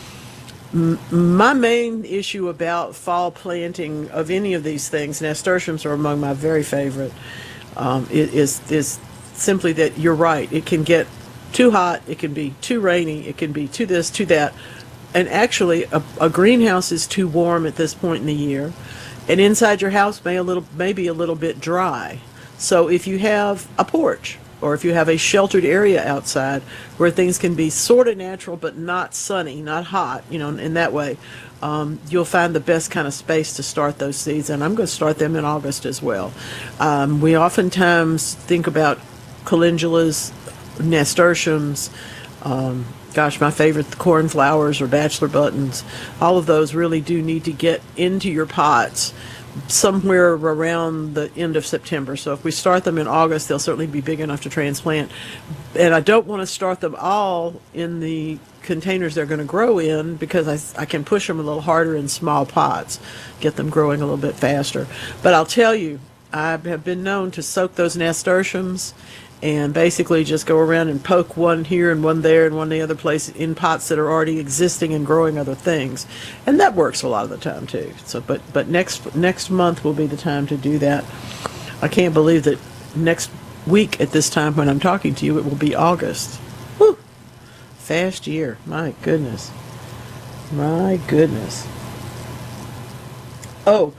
M- my main issue about fall planting of any of these things, nasturtiums are among my very favorite, um, is, is simply that you're right. It can get too hot, it can be too rainy, it can be too this, too that. And actually, a, a greenhouse is too warm at this point in the year. And inside your house may a little, maybe a little bit dry. So if you have a porch or if you have a sheltered area outside where things can be sort of natural but not sunny, not hot, you know, in that way, um, you'll find the best kind of space to start those seeds. And I'm going to start them in August as well. Um, we oftentimes think about calendulas, nasturtiums, um, gosh, my favorite, the cornflowers or bachelor buttons. All of those really do need to get into your pots somewhere around the end of September. So if we start them in August, they'll certainly be big enough to transplant. And I don't want to start them all in the containers they're going to grow in because I, I can push them a little harder in small pots, get them growing a little bit faster. But I'll tell you, I have been known to soak those nasturtiums and basically just go around and poke one here and one there and one the other place in pots that are already existing and growing other things, and that works a lot of the time too. So, but but next next month will be the time to do that. I can't believe that next week at this time when I'm talking to you, it will be August. Whew. Fast year. My goodness. My goodness. Oh.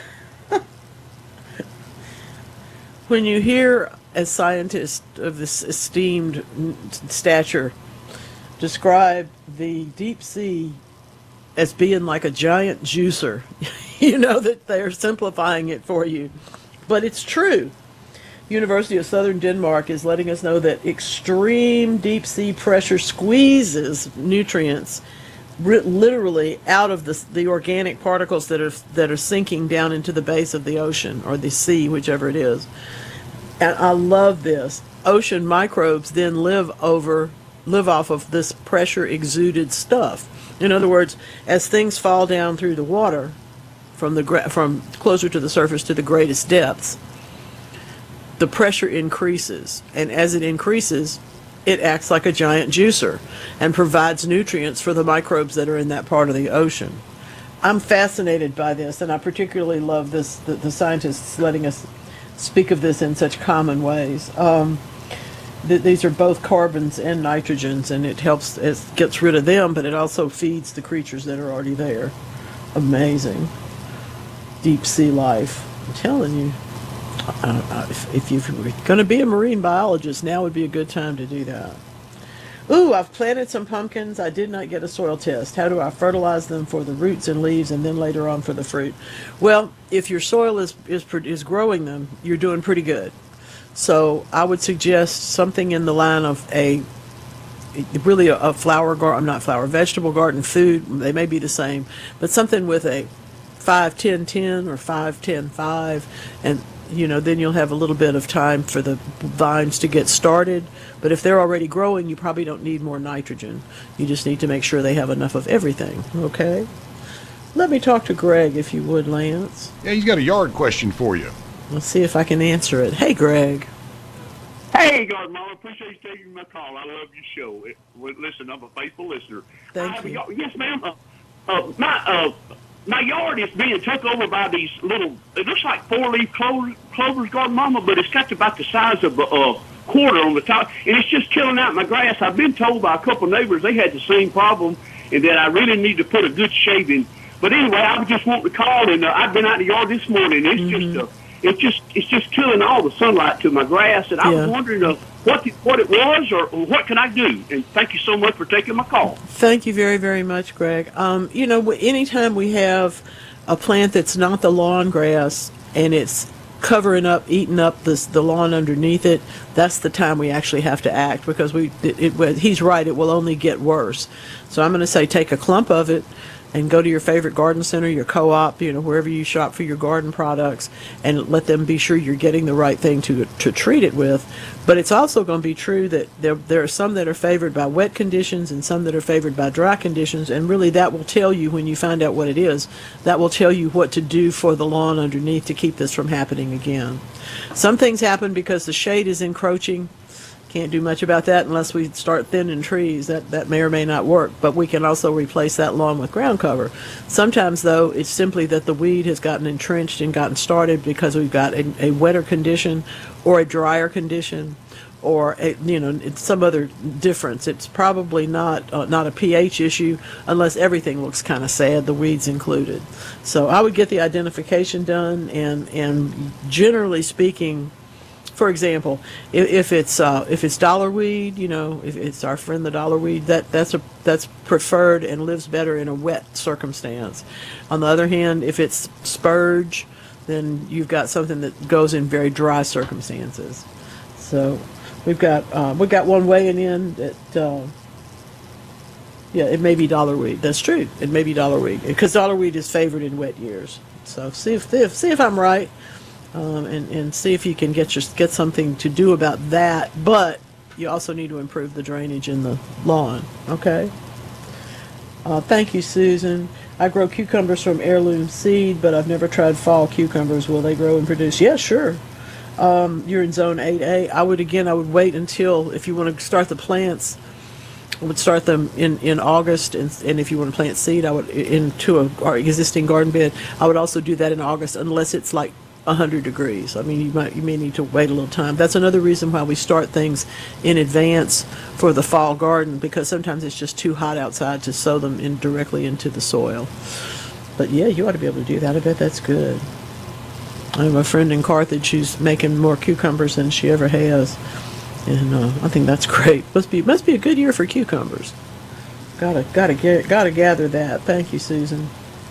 When you hear a scientist of this esteemed stature describe the deep sea as being like a giant juicer, you know that they're simplifying it for you. But it's true. University of Southern Denmark is letting us know that extreme deep sea pressure squeezes nutrients literally out of the, the organic particles that are that are sinking down into the base of the ocean or the sea, whichever it is. And I love this. Ocean microbes then live over live off of this pressure exuded stuff. In other words, as things fall down through the water from the from closer to the surface to the greatest depths, the pressure increases, and as it increases, it acts like a giant juicer and provides nutrients for the microbes that are in that part of the ocean. I'm fascinated by this, and I particularly love this, the, the scientists letting us speak of this in such common ways. Um, th- these are both carbons and nitrogens, and it helps, it gets rid of them, but it also feeds the creatures that are already there. Amazing. Deep sea life. I'm telling you. Uh, if, if you're going to be a marine biologist, now would be a good time to do that. Ooh, I've planted some pumpkins. I did not get a soil test. How do I fertilize them for the roots and leaves and then later on for the fruit? Well, if your soil is, is, is growing them, you're doing pretty good. So I would suggest something in the line of a, really a, a flower garden, not flower, vegetable garden, food. They may be the same, but something with a five ten ten or five ten five, and you know, then you'll have a little bit of time for the vines to get started. But if they're already growing, you probably don't need more nitrogen. You just need to make sure they have enough of everything, okay? Let me talk to Greg, if you would, Lance. Yeah, he's got a yard question for you. Let's see if I can answer it. Hey, Greg. Hey, Garden Mama, appreciate you taking my call. I love your show. It, well, listen, I'm a faithful listener. Thank uh, you. Yes, ma'am. Uh, uh, my uh, my yard is being took over by these little, it looks like four-leaf clover, clovers, Garden Mama, but it's got about the size of a uh, quarter on the top, and it's just killing out my grass. I've been told by a couple of neighbors they had the same problem, and that I really need to put a good shaving. But anyway, I was just wanting to call, and uh, I've been out in the yard this morning. It's mm-hmm. just, uh, it's just, it's just killing all the sunlight to my grass, and I yeah. was wondering uh, what the, what it was, or, or what can I do? And thank you so much for taking my call. Thank you very, very much, Greg. Um, you know, anytime we have a plant that's not the lawn grass and it's covering up, eating up this, the lawn underneath it, that's the time we actually have to act, because we it, it, he's right, it will only get worse. So I'm going to say take a clump of it and go to your favorite garden center, your co-op, you know, wherever you shop for your garden products, and let them be sure you're getting the right thing to to treat it with. But it's also going to be true that there there are some that are favored by wet conditions and some that are favored by dry conditions, and really that will tell you, when you find out what it is, that will tell you what to do for the lawn underneath to keep this from happening again. Some things happen because the shade is encroaching. Can't do much about that unless we start thinning trees. That that may or may not work, but we can also replace that lawn with ground cover. Sometimes, though, it's simply that the weed has gotten entrenched and gotten started because we've got a, a wetter condition or a drier condition, or a, you know, it's some other difference. It's probably not uh, not a pH issue unless everything looks kind of sad, the weeds included. So I would get the identification done, and and generally speaking, for example, if, if it's uh, if it's dollarweed, you know, if it's our friend the dollarweed, that that's a that's preferred and lives better in a wet circumstance. On the other hand, if it's spurge, then you've got something that goes in very dry circumstances. So we've got uh, we've got one weighing in that uh, yeah, it may be dollarweed. That's true. It may be dollarweed because dollarweed is favored in wet years. So see if, if see if I'm right. Um, and, and see if you can get your, get something to do about that. But you also need to improve the drainage in the lawn, okay? Uh, thank you, Susan. I grow cucumbers from heirloom seed, but I've never tried fall cucumbers. Will they grow and produce? Yeah, sure. um, you're in zone eight A. I would, again, I would wait until, if you want to start the plants, I would start them in, in August, and, and if you want to plant seed, I would into a our existing garden bed. I would also do that in August, unless it's like one hundred degrees. I mean, you might you may need to wait a little time. That's another reason why we start things in advance for the fall garden, because sometimes it's just too hot outside to sow them in directly into the soil. But yeah, you ought to be able to do that. I bet that's good. I have a friend in Carthage who's making more cucumbers than she ever has. And uh, I think that's great. Must be must be a good year for cucumbers. Gotta gotta get gotta gather that. Thank you, Susan.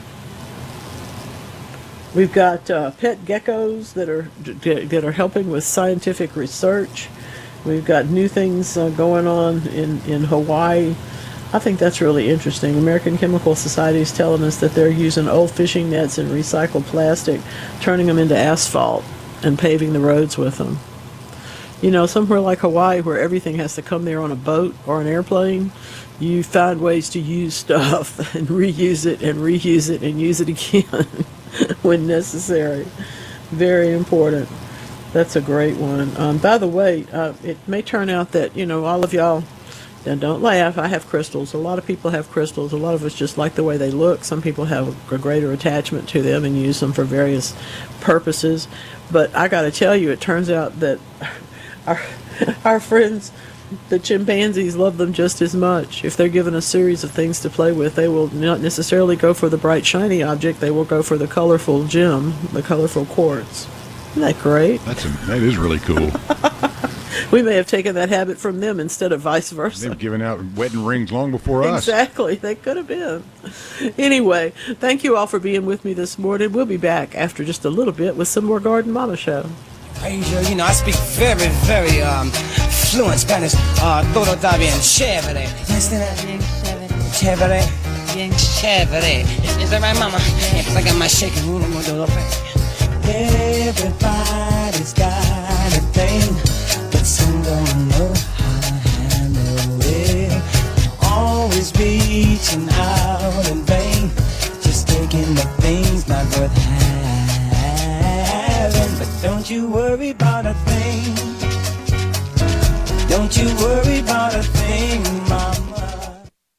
We've got uh, pet geckos that are that are helping with scientific research. We've got new things uh, going on in in Hawaii. I think that's really interesting. American Chemical Society is telling us that they're using old fishing nets and recycled plastic, turning them into asphalt and paving the roads with them. You know, somewhere like Hawaii, where everything has to come there on a boat or an airplane, you find ways to use stuff and reuse it and reuse it and use it again when necessary. Very important. That's a great one. Um, by the way, uh, it may turn out that, you know, all of y'all, and don't laugh, I have crystals. A lot of people have crystals. A lot of us just like the way they look. Some people have a greater attachment to them and use them for various purposes. But I got to tell you, it turns out that Our, our friends, the chimpanzees, love them just as much. If they're given a series of things to play with, they will not necessarily go for the bright, shiny object. They will go for the colorful gem, the colorful quartz. Isn't that great? That's a, that is really cool. We may have taken that habit from them instead of vice versa. They've given out wedding rings long before us. Exactly. They could have been. Anyway, thank you all for being with me this morning. We'll be back after just a little bit with some more Garden Mama Show. You know, I speak very, very um, fluent Spanish. Uh, todo está bien chévere. Chévere. Bien chévere. Is that right, mama? Yeah, 'cause I got my shaking room. I'm gonna do it. Everybody's got a thing, but some don't know how to handle it. Always reaching out in vain, just taking the things not worth having. But don't you worry about a thing. Don't you worry about a thing, mama.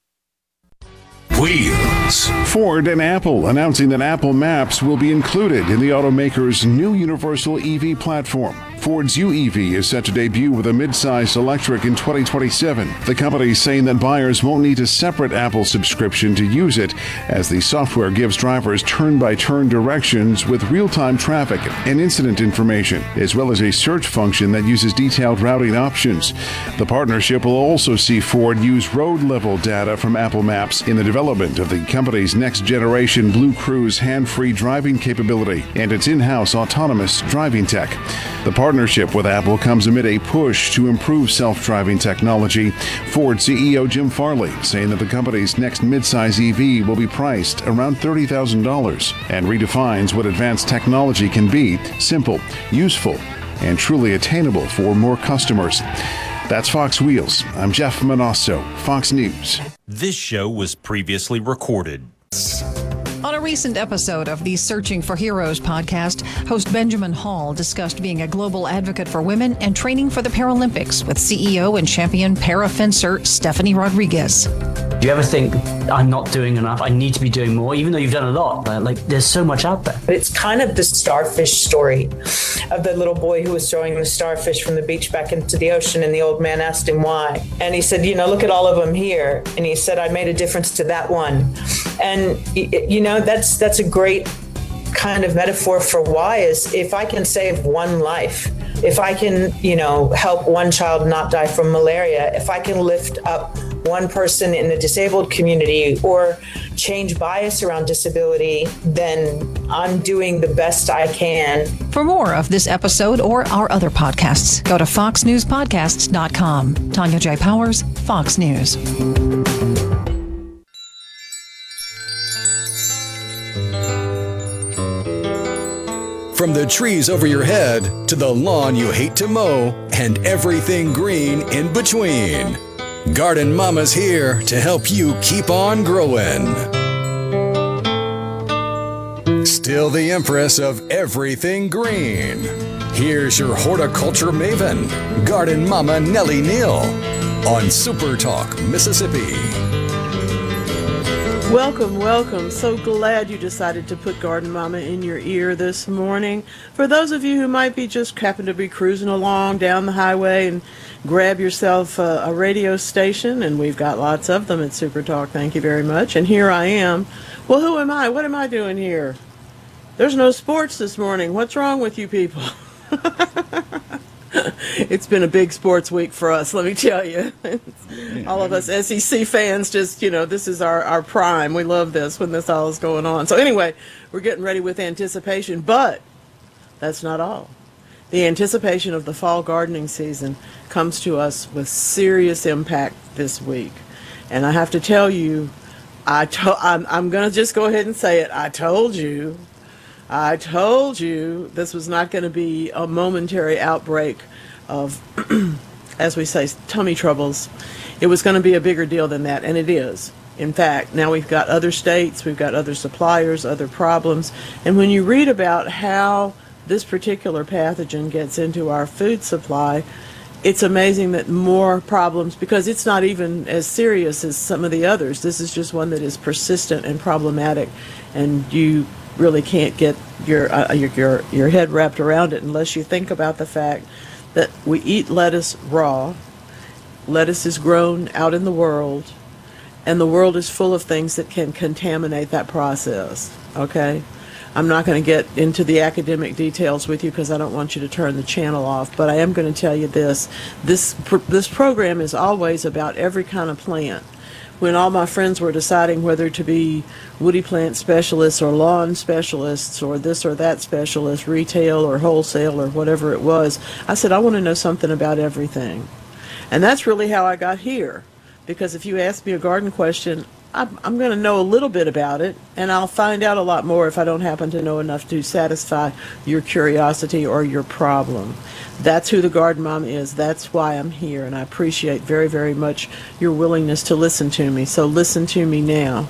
Wheels. Ford and Apple announcing that Apple Maps will be included in the automaker's new universal E V platform. Ford's U E V is set to debut with a midsize electric in twenty twenty-seven. The company is saying that buyers won't need a separate Apple subscription to use it, as the software gives drivers turn-by-turn directions with real-time traffic and incident information, as well as a search function that uses detailed routing options. The partnership will also see Ford use road-level data from Apple Maps in the development of the company's next-generation Blue Cruise hand-free driving capability and its in-house autonomous driving tech. The partnership with Apple comes amid a push to improve self-driving technology. Ford C E O Jim Farley saying that the company's next midsize E V will be priced around thirty thousand dollars and redefines what advanced technology can be: simple, useful, and truly attainable for more customers. That's Fox Wheels. I'm Jeff Manasso, Fox News. This show was previously recorded. On a recent episode of the Searching for Heroes podcast, host Benjamin Hall discussed being a global advocate for women and training for the Paralympics with C E O and champion para-fencer Stephanie Rodriguez. Do you ever think, I'm not doing enough, I need to be doing more, even though you've done a lot? But like, there's so much out there. It's kind of the starfish story of the little boy who was throwing the starfish from the beach back into the ocean, and the old man asked him why. And he said, you know, look at all of them here. And he said, I made a difference to that one. And, you know, that's that's a great kind of metaphor for why, is if I can save one life, if I can, you know, help one child not die from malaria, if I can lift up one person in the disabled community or change bias around disability, then I'm doing the best I can. For more of this episode or our other podcasts, go to fox news podcasts dot com. Tanya J. Powers, Fox News. From the trees over your head to the lawn you hate to mow and everything green in between, Garden Mama's here to help you keep on growing. Still the empress of everything green. Here's your horticulture maven, Garden Mama Nellie Neal, on Super Talk, Mississippi. Welcome, welcome. So glad you decided to put Garden Mama in your ear this morning. For those of you who might be just happen to be cruising along down the highway and grab yourself a, a radio station, and we've got lots of them at Super Talk, thank you very much. And here I am. Well, who am I? What am I doing here? There's no sports this morning. What's wrong with you people? It's been a big sports week for us, let me tell you. All of us S E C fans just, you know, this is our, our prime. We love this when this all is going on. So anyway, we're getting ready with anticipation, but that's not all. The anticipation of the fall gardening season comes to us with serious impact this week. And I have to tell you, I to- I'm, I'm going to just go ahead and say it. I told you. I told you this was not going to be a momentary outbreak of, as we say, tummy troubles. It was going to be a bigger deal than that, and it is. In fact, now we've got other states, we've got other suppliers, other problems, and when you read about how this particular pathogen gets into our food supply, it's amazing that more problems, because it's not even as serious as some of the others. This is just one that is persistent and problematic, and you really can't get your, uh, your your your head wrapped around it unless you think about the fact that we eat lettuce raw. Lettuce is grown out in the world, and the world is full of things that can contaminate that process. Okay? I'm not going to get into the academic details with you because I don't want you to turn the channel off, but I am going to tell you this. This pr- this program is always about every kind of plant. When all my friends were deciding whether to be woody plant specialists or lawn specialists or this or that specialist, retail or wholesale or whatever it was, I said, I want to know something about everything. And that's really how I got here. Because if you ask me a garden question, I'm, I'm going to know a little bit about it, and I'll find out a lot more if I don't happen to know enough to satisfy your curiosity or your problem. That's who the Garden Mom is. That's why I'm here, and I appreciate very, very much your willingness to listen to me. So listen to me now.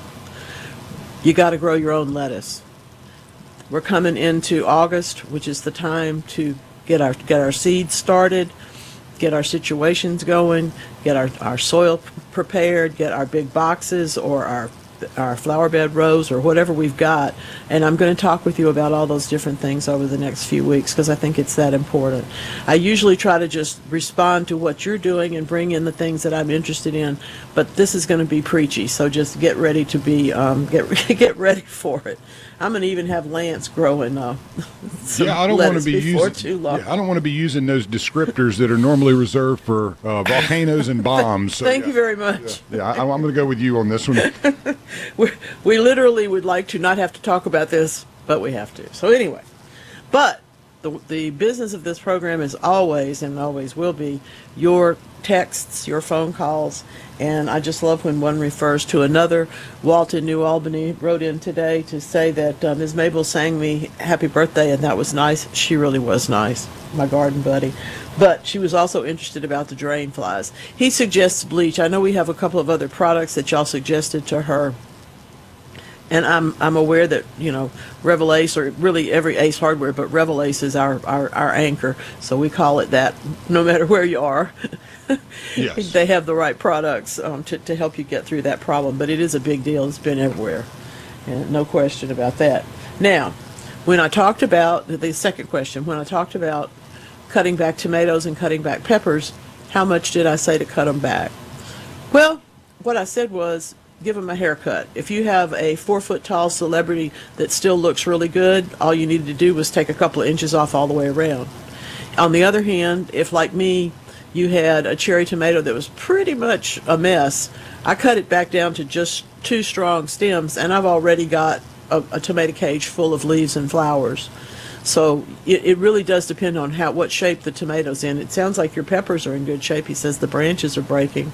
You got to grow your own lettuce. We're coming into August, which is the time to get our get our seeds started, get our situations going, get our, our soil p- prepared, get our big boxes or our our flower bed rows or whatever we've got. And I'm going to talk with you about all those different things over the next few weeks because I think it's that important. I usually try to just respond to what you're doing and bring in the things that I'm interested in, but this is going to be preachy, so just get ready to be, um, get get ready for it. I'm going to even have Lance growing uh, some yeah, I don't want to lettuce be before using. too long. Yeah, I don't want to be using those descriptors that are normally reserved for uh, volcanoes and bombs. So, Thank yeah, you very much. Yeah, I, I'm going to go with you on this one. we we literally would like to not have to talk about this, but we have to. So anyway, but the the business of this program is always and always will be your texts, your phone calls, and I just love when one refers to another. Walt in New Albany wrote in today to say that uh, Miz Mabel sang me happy birthday, and that was nice. She really was nice, my garden buddy. But she was also interested about the drain flies. He suggests bleach. I know we have a couple of other products that y'all suggested to her. And I'm I'm aware that, you know, Revelace, or really every Ace Hardware, but Revelace is our, our, our anchor. So we call it that no matter where you are. Yes. They have the right products um, to, to help you get through that problem. But it is a big deal. It's been everywhere. And no question about that. Now, when I talked about, the second question, when I talked about cutting back tomatoes and cutting back peppers, how much did I say to cut them back? Well, what I said was, give them a haircut. If you have a four-foot-tall celebrity that still looks really good, all you needed to do was take a couple of inches off all the way around. On the other hand, if, like me, you had a cherry tomato that was pretty much a mess, I cut it back down to just two strong stems, and I've already got a, a tomato cage full of leaves and flowers. So it, it really does depend on how what shape the tomato's in. It sounds like your peppers are in good shape. He says the branches are breaking.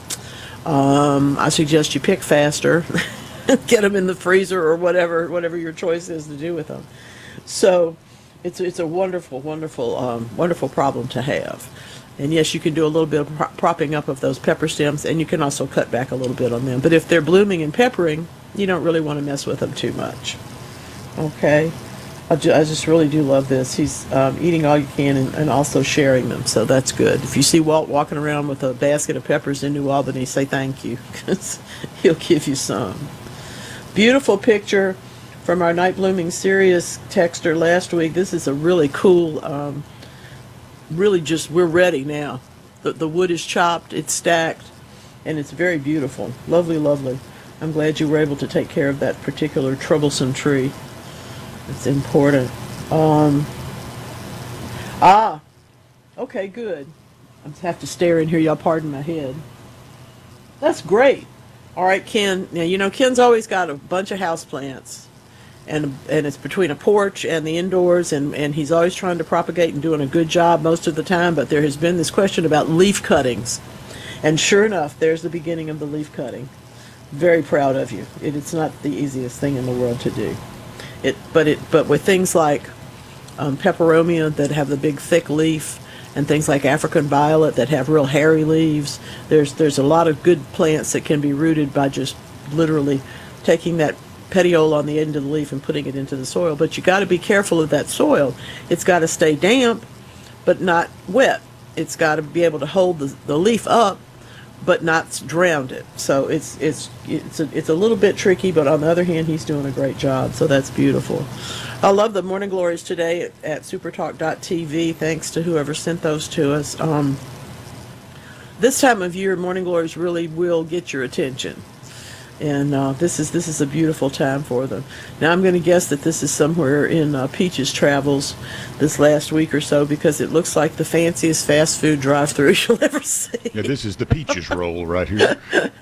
Um, I suggest you pick faster, get them in the freezer or whatever, whatever your choice is to do with them. So it's it's a wonderful, wonderful, um, wonderful problem to have. And yes, you can do a little bit of pro- propping up of those pepper stems, and you can also cut back a little bit on them. But if they're blooming and peppering, you don't really want to mess with them too much. Okay. I, ju- I just really do love this. He's um, eating all you can and, and also sharing them, so that's good. If you see Walt walking around with a basket of peppers in New Albany, say thank you, because he'll give you some. Beautiful picture from our Night Blooming Sirius texter last week. This is a really cool, um, really just, we're ready now. The, the wood is chopped, it's stacked, and it's very beautiful. Lovely, lovely. I'm glad you were able to take care of that particular troublesome tree. It's important. Um, ah, okay, good. I have to stare in here. Y'all pardon my head. That's great. All right, Ken. Now, you know, Ken's always got a bunch of houseplants, and and it's between a porch and the indoors, and, and he's always trying to propagate and doing a good job most of the time, but there has been this question about leaf cuttings. And sure enough, there's the beginning of the leaf cutting. Very proud of you. It, it's not the easiest thing in the world to do. It, but it, but with things like um, peperomia that have the big thick leaf, and things like African violet that have real hairy leaves, there's there's a lot of good plants that can be rooted by just literally taking that petiole on the end of the leaf and putting it into the soil. But you got to be careful of that soil. It's got to stay damp, but not wet. It's got to be able to hold the, the leaf up, but not drowned it. So it's it's it's a, it's a little bit tricky, but on the other hand, he's doing a great job. So that's beautiful. I love the Morning Glories today at, at supertalk dot t v. Thanks to whoever sent those to us. Um, this time of year, Morning Glories really will get your attention, and uh, this is this is a beautiful time for them. Now I'm going to guess that this is somewhere in uh, Peach's travels this last week or so, because it looks like the fanciest fast food drive-through you'll ever see. Yeah, this is the Peaches roll right here.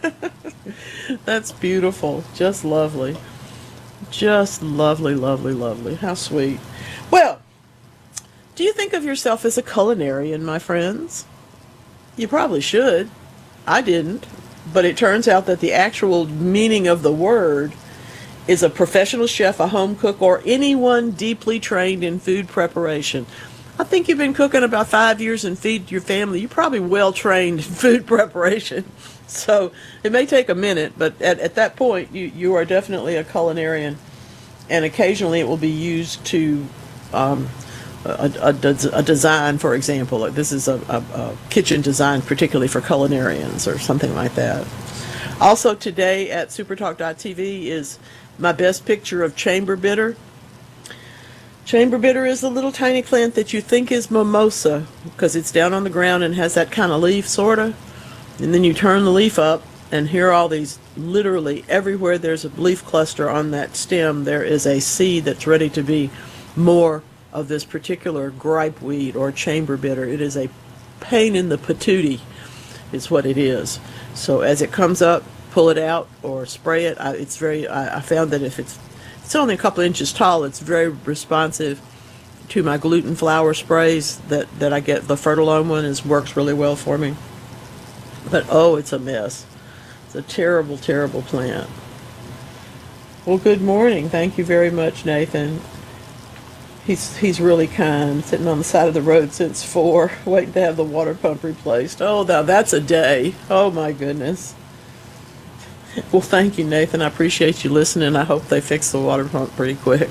That's beautiful. Just lovely. Just lovely, lovely, lovely. How sweet. Well, do you think of yourself as a culinarian, my friends? You probably should. I didn't. But it turns out that the actual meaning of the word is a professional chef, a home cook, or anyone deeply trained in food preparation. I think you've been cooking about five years and feed your family. You're probably well trained in food preparation. So it may take a minute, but at, at that point, you, you are definitely a culinarian. And occasionally it will be used to um, a, a, a design, for example. Like this is a, a, a kitchen design particularly for culinarians or something like that. Also today at supertalk dot t v is my best picture of chamber bitter. Chamber bitter is a little tiny plant that you think is mimosa because it's down on the ground and has that kind of leaf, sort of. And then you turn the leaf up, and here are all these, literally everywhere there's a leaf cluster on that stem, there is a seed that's ready to be more of this particular gripeweed or chamber bitter. It is a pain in the patootie is what it is. So as it comes up, pull it out or spray it. I, it's very. I, I found that if it's it's only a couple inches tall, it's very responsive to my gluten flour sprays that, that I get. The Fertilome one is works really well for me. But oh, it's a mess. It's a terrible, terrible plant. Well, good morning. Thank you very much, Nathan. He's he's really kind, sitting on the side of the road since four, waiting to have the water pump replaced. Oh, now that's a day. Oh, my goodness. Well, thank you, Nathan. I appreciate you listening. I hope they fix the water pump pretty quick.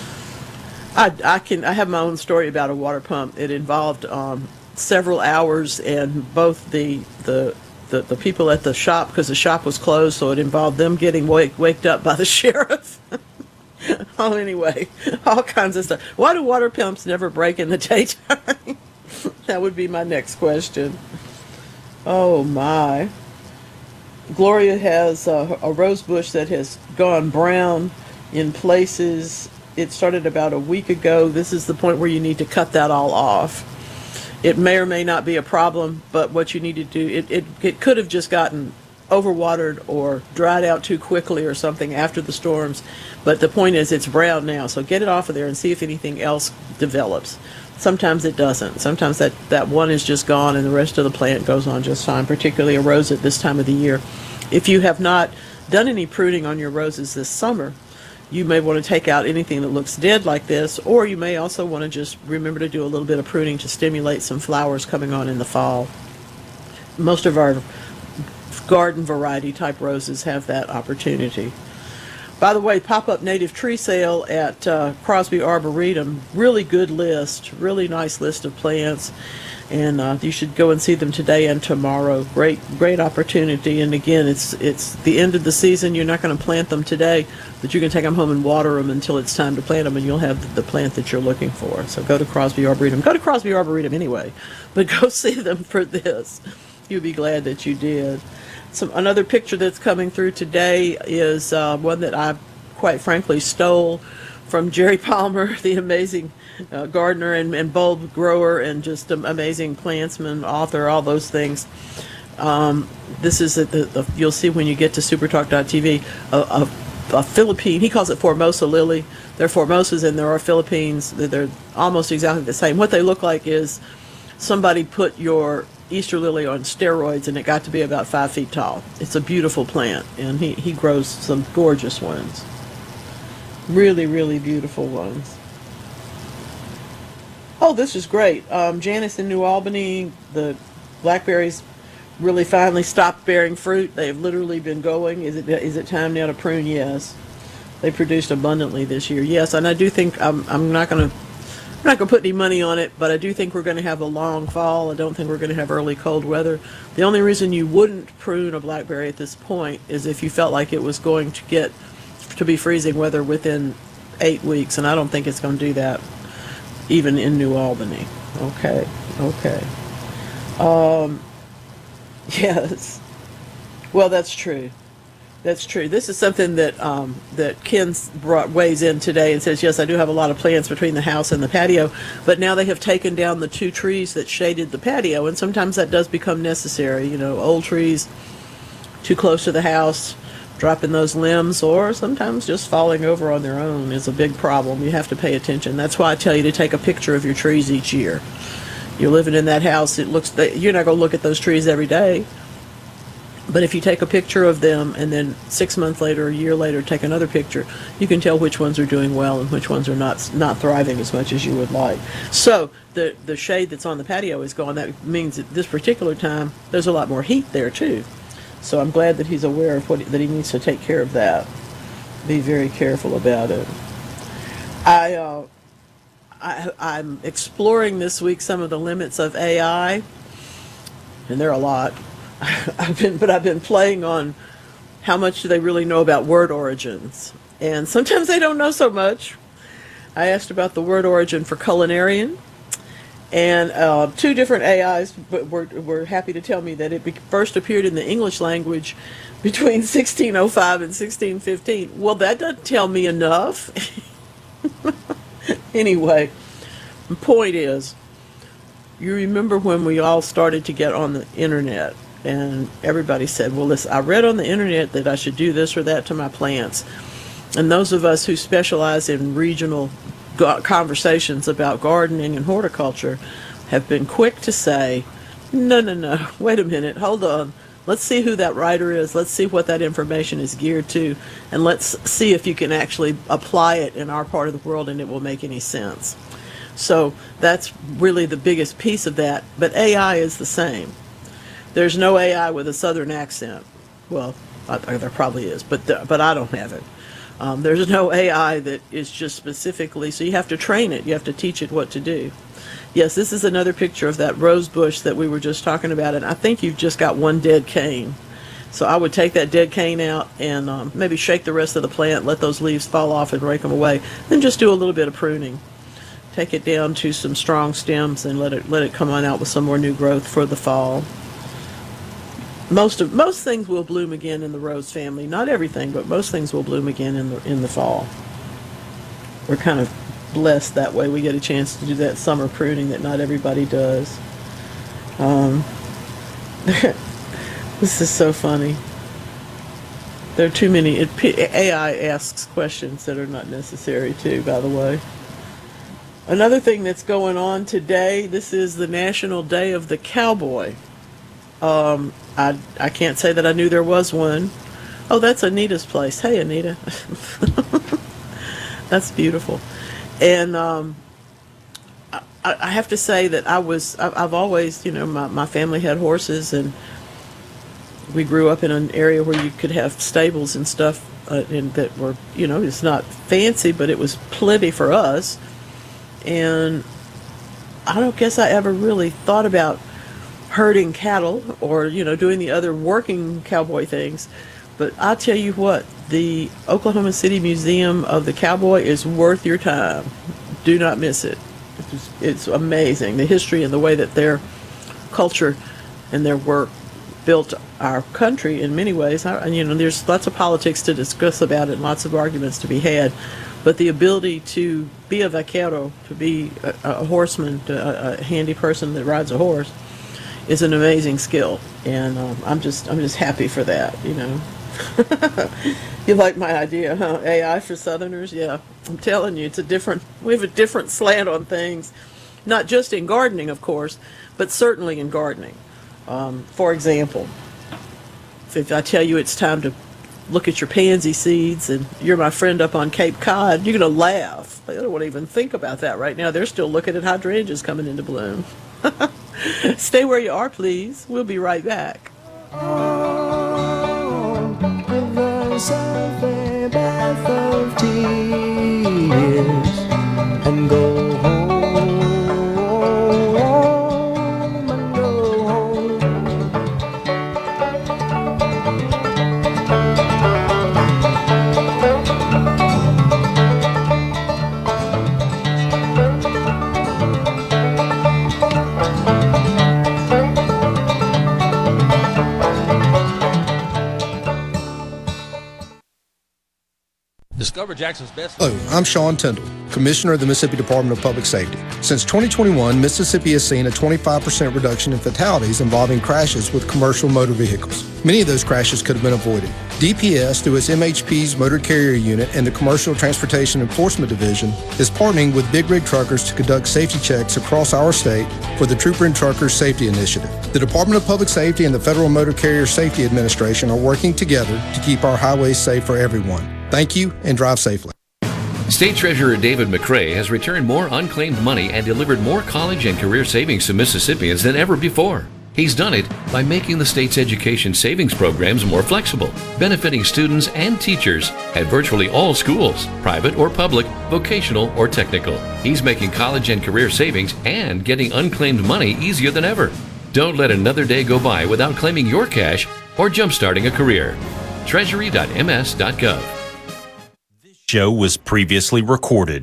I, I can I have my own story about a water pump. It involved um, several hours, and both the the the, the people at the shop, because the shop was closed, so it involved them getting wake, waked up by the sheriff. Oh, anyway, all kinds of stuff. Why do water pumps never break in the daytime? That would be my next question. Oh, my. Gloria has a, a rose bush that has gone brown in places. It started about a week ago. This is the point where you need to cut that all off. It may or may not be a problem, but what you need to do, it, it, it could have just gotten overwatered or dried out too quickly or something after the storms. But the point is, it's brown now, so get it off of there and see if anything else develops. Sometimes it doesn't. Sometimes that, that one is just gone and the rest of the plant goes on just fine, particularly a rose at this time of the year. If you have not done any pruning on your roses this summer, you may want to take out anything that looks dead like this, or you may also want to just remember to do a little bit of pruning to stimulate some flowers coming on in the fall. Most of our garden variety type roses have that opportunity. By the way, pop-up native tree sale at uh, Crosby Arboretum. Really good list, really nice list of plants, and uh, you should go and see them today and tomorrow. Great, great opportunity. And again, it's it's the end of the season. You're not going to plant them today, but you can take them home and water them until it's time to plant them, and you'll have the plant that you're looking for. So go to Crosby Arboretum. Go to Crosby Arboretum anyway, but go see them for this. You'll be glad that you did. Some another picture that's coming through today is uh, one that I, quite frankly, stole from Jerry Palmer, the amazing uh, gardener and, and bulb grower and just um, amazing plantsman, author, all those things. Um, this is a, the, the you'll see when you get to supertalk dot t v a, a, a Philippine. He calls it Formosa lily. They're Formosas and there are Philippines. They're, they're almost exactly the same. What they look like is somebody put your Easter lily on steroids and it got to be about five feet tall. It's a beautiful plant, and he, he grows some gorgeous ones. Really, really beautiful ones. Oh, this is great. Um, Janice in New Albany, the blackberries really finally stopped bearing fruit. They've literally been going. Is it is it time now to prune? Yes. They produced abundantly this year. Yes, and I do think I'm, I'm not going to I'm not going to put any money on it, but I do think we're going to have a long fall. I don't think we're going to have early cold weather. The only reason you wouldn't prune a blackberry at this point is if you felt like it was going to get to be freezing weather within eight weeks, and I don't think it's going to do that even in New Albany. Okay, okay. Um, yes. Well, that's true. That's true. This is something that um, that Ken brought weighs in today and says, yes, I do have a lot of plants between the house and the patio, but now they have taken down the two trees that shaded the patio, and sometimes that does become necessary. You know, old trees too close to the house, dropping those limbs, or sometimes just falling over on their own is a big problem. You have to pay attention. That's why I tell you to take a picture of your trees each year. You're living in that house. It looks you're not going to look at those trees every day. But if you take a picture of them and then six months later, a year later, take another picture, you can tell which ones are doing well and which ones are not not thriving as much as you would like. So the the shade that's on the patio is gone. That means at this particular time, there's a lot more heat there too. So I'm glad that he's aware of what that he needs to take care of that. Be very careful about it. I, uh, I I'm exploring this week some of the limits of A I, and there are a lot. I've been, but I've been playing on how much do they really know about word origins, and sometimes they don't know so much. I asked about the word origin for culinarian, and uh, two different A Is were, were happy to tell me that it be, first appeared in the English language between sixteen oh five and sixteen fifteen. Well, that doesn't tell me enough. Anyway, the point is, you remember when we all started to get on the internet, and everybody said, well, listen, I read on the internet that I should do this or that to my plants. And those of us who specialize in regional go- conversations about gardening and horticulture have been quick to say, no, no, no, wait a minute, hold on. Let's see who that writer is. Let's see what that information is geared to. And let's see if you can actually apply it in our part of the world and it will make any sense. So that's really the biggest piece of that. But A I is the same. There's no A I with a southern accent. Well, I, there probably is, but the, but I don't have it. Um, there's no A I that is just specifically, so you have to train it. You have to teach it what to do. Yes, this is another picture of that rose bush that we were just talking about, and I think you've just got one dead cane. So I would take that dead cane out and um, maybe shake the rest of the plant, let those leaves fall off and rake them away, then just do a little bit of pruning. Take it down to some strong stems and let it let it come on out with some more new growth for the fall. Most of most things will bloom again in the rose family. Not everything, but most things will bloom again in the in the fall. We're kind of blessed that way. We get a chance to do that summer pruning that not everybody does. Um, this is so funny. There are too many. It, A I asks questions that are not necessary too, by the way. Another thing that's going on today, this is the National Day of the Cowboy. Um, I, I can't say that I knew there was one. Oh, that's Anita's place. Hey, Anita. That's beautiful. And um, I, I have to say that I was, I've always, you know, my, my family had horses, and we grew up in an area where you could have stables and stuff uh, and that were, you know, it's not fancy, but it was plenty for us. And I don't guess I ever really thought about herding cattle or, you know, doing the other working cowboy things. But I'll tell you what, the Oklahoma City Museum of the Cowboy is worth your time. Do not miss it. It's, it's amazing, the history and the way that their culture and their work built our country in many ways. And, you know, there's lots of politics to discuss about it and lots of arguments to be had. But the ability to be a vaquero, to be a, a horseman, a, a handy person that rides a horse, is an amazing skill. And um, I'm just I'm just happy for that, you know. You like my idea, huh? A I for Southerners? Yeah, I'm telling you, it's a different, we have a different slant on things, not just in gardening, of course, but certainly in gardening. Um, for example, if I tell you it's time to look at your pansy seeds and you're my friend up on Cape Cod, you're going to laugh. They don't want to even think about that right now. They're still looking at hydrangeas coming into bloom. Stay where you are, please. We'll be right back. Rivers of a bath of tears and go home and go home. Discover Jackson's best. Hello, I'm Sean Tyndall, Commissioner of the Mississippi Department of Public Safety. Since twenty twenty-one, Mississippi has seen a twenty-five percent reduction in fatalities involving crashes with commercial motor vehicles. Many of those crashes could have been avoided. D P S, through its M H P's Motor Carrier Unit and the Commercial Transportation Enforcement Division, is partnering with Big Rig Truckers to conduct safety checks across our state for the Trooper and Truckers Safety Initiative. The Department of Public Safety and the Federal Motor Carrier Safety Administration are working together to keep our highways safe for everyone. Thank you, and drive safely. State Treasurer David McRae has returned more unclaimed money and delivered more college and career savings to Mississippians than ever before. He's done it by making the state's education savings programs more flexible, benefiting students and teachers at virtually all schools, private or public, vocational or technical. He's making college and career savings and getting unclaimed money easier than ever. Don't let another day go by without claiming your cash or jumpstarting a career. treasury dot m s dot gov. Show was previously recorded.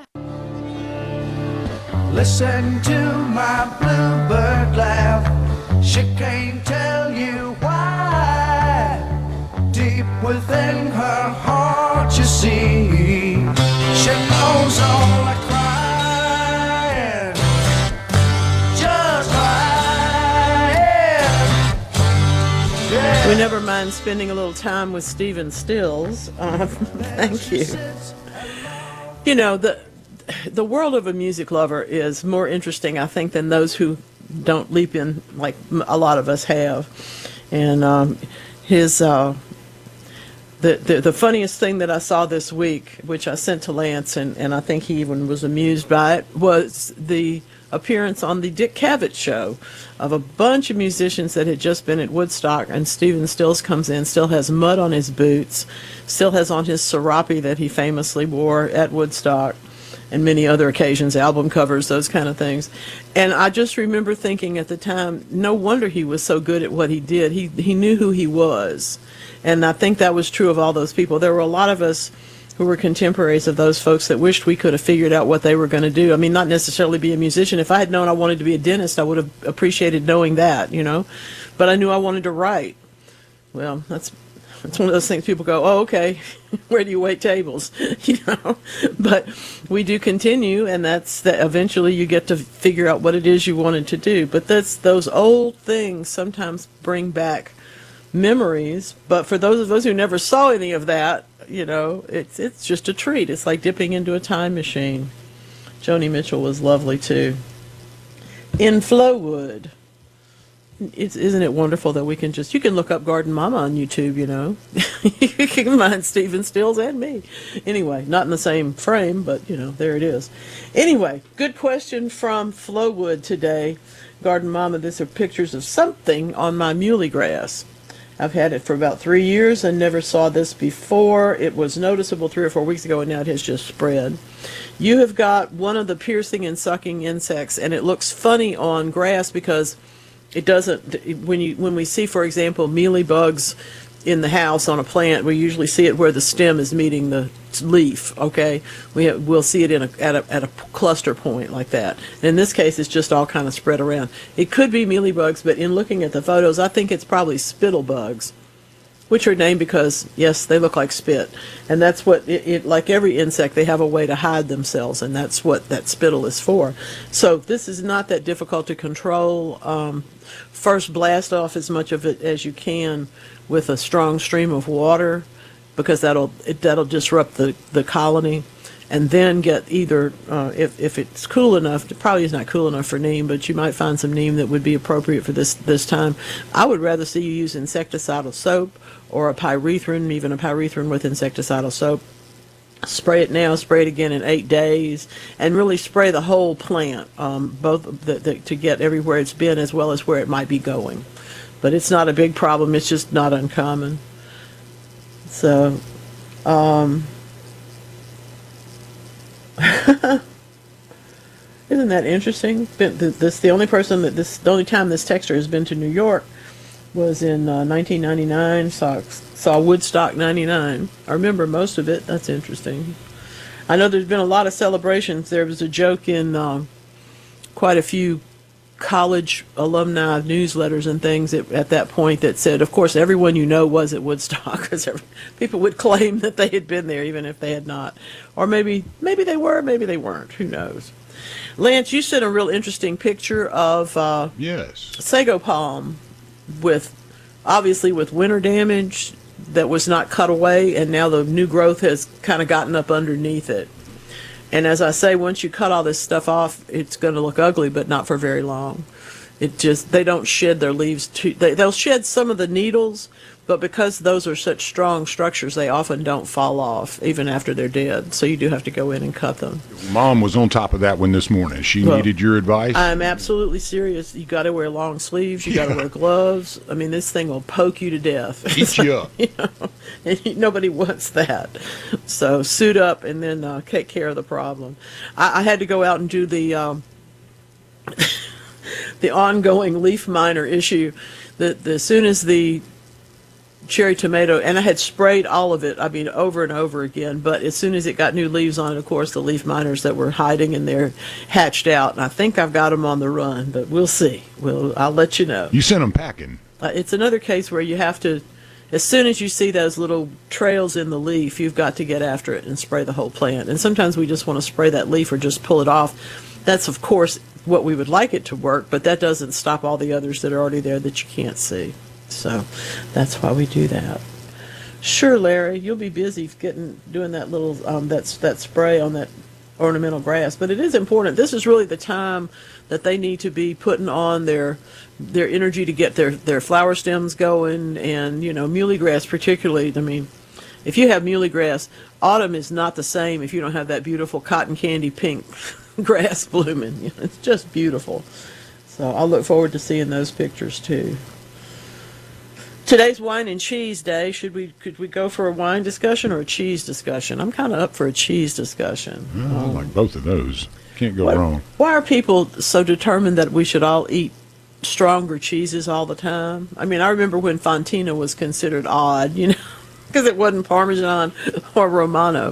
Listen to my bluebird laugh. She can't tell you why. Deep within her heart, you see, she knows all the crying, just crying. Yeah. We never mind spending a little time with Stephen Stills. Uh, thank you. You know, the the world of a music lover is more interesting, I think, than those who don't leap in like a lot of us have. And um, his uh, the, the the funniest thing that I saw this week, which I sent to Lance, and, and I think he even was amused by it, was the appearance on the Dick Cavett show of a bunch of musicians that had just been at Woodstock, and Stephen Stills comes in, still has mud on his boots, still has on his serape that he famously wore at Woodstock and many other occasions, album covers, those kind of things. And I just remember thinking at the time, no wonder he was so good at what he did. He he knew who he was. And I think that was true of all those people. There were a lot of us who were contemporaries of those folks that wished we could have figured out what they were going to do. I mean, not necessarily be a musician. If I had known I wanted to be a dentist, I would have appreciated knowing that, you know. But I knew I wanted to write. Well, that's it's one of those things people go, oh, okay, where do you wait tables? You know, but we do continue, and that's that eventually you get to figure out what it is you wanted to do. But that's those old things sometimes bring back memories. But for those of us who never saw any of that, you know, it's it's just a treat. It's like dipping into a time machine. Joni Mitchell was lovely too. In Flowood. It's, isn't it wonderful that we can just, you can look up Garden Mama on YouTube, you know. You can find Stephen Stills and me. Anyway, not in the same frame, but, you know, there it is. Anyway, good question from Flowood today. Garden Mama, these are pictures of something on my muley grass. I've had it for about three years and never saw this before. It was noticeable three or four weeks ago, and now it has just spread. You have got one of the piercing and sucking insects, and it looks funny on grass because it doesn't. When you when we see, for example, mealybugs in the house on a plant, we usually see it where the stem is meeting the leaf. Okay, we have, we'll see it in a, at a at a cluster point like that. And in this case, it's just all kind of spread around. It could be mealybugs, but in looking at the photos, I think it's probably spittlebugs, which are named because yes, they look like spit, and that's what it, it. Like every insect, they have a way to hide themselves, and that's what that spittle is for. So this is not that difficult to control. Um, first, blast off as much of it as you can with a strong stream of water, because that'll it, that'll disrupt the, the colony, and then get either uh, if if it's cool enough. It probably is not cool enough for neem, but you might find some neem that would be appropriate for this this time. I would rather see you use insecticidal soap or a pyrethrin, even a pyrethrin with insecticidal soap. Spray it now, spray it again in eight days, and really spray the whole plant, um, both the, the, to get everywhere it's been as well as where it might be going. But it's not a big problem. It's just not uncommon. So, um, isn't that interesting? This the only person that this the only time this texter has been to New York was in uh, nineteen ninety-nine. Saw saw Woodstock ninety-nine. I remember most of it. That's interesting. I know there's been a lot of celebrations. There was a joke in uh, quite a few college alumni newsletters and things at, at that point that said, of course, everyone you know was at Woodstock, because people would claim that they had been there even if they had not. Or maybe maybe they were, maybe they weren't. Who knows? Lance, you sent a real interesting picture of uh, yes, sago palm with, obviously with winter damage that was not cut away, and now the new growth has kind of gotten up underneath it. And as I say, once you cut all this stuff off, it's going to look ugly, but not for very long. It just, they don't shed their leaves too, they, they'll shed some of the needles, but because those are such strong structures, they often don't fall off, even after they're dead. So you do have to go in and cut them. Mom was on top of that one this morning. She well, needed your advice. I'm absolutely serious. You got to wear long sleeves. You got to wear gloves. I mean, this thing will poke you to death. Eat you up. You know, and nobody wants that. So suit up and then uh, take care of the problem. I, I had to go out and do the um, the ongoing leaf miner issue. The, the, as soon as the cherry tomato, and I had sprayed all of it, I mean, over and over again, but as soon as it got new leaves on it, of course, the leaf miners that were hiding in there hatched out, and I think I've got them on the run, but we'll see. We'll, I'll let you know. You sent them packing. Uh, it's another case where you have to, as soon as you see those little trails in the leaf, you've got to get after it and spray the whole plant. And sometimes we just want to spray that leaf or just pull it off. That's, of course, what we would like it to work, but that doesn't stop all the others that are already there that you can't see. So that's why we do that. Sure, Larry, you'll be busy getting doing that little um, that's that spray on that ornamental grass. But it is important. This is really the time that they need to be putting on their their energy to get their, their flower stems going. And, you know, muhly grass particularly. I mean, if you have muhly grass, autumn is not the same if you don't have that beautiful cotton candy pink grass blooming. It's just beautiful. So I'll look forward to seeing those pictures too. Today's wine and cheese day. Should we could we go for a wine discussion or a cheese discussion? I'm kind of up for a cheese discussion. Well, um, I like both of those. Can't go why, wrong. Why are people so determined that we should all eat stronger cheeses all the time? I mean, I remember when Fontina was considered odd, you know, because it wasn't Parmesan or Romano.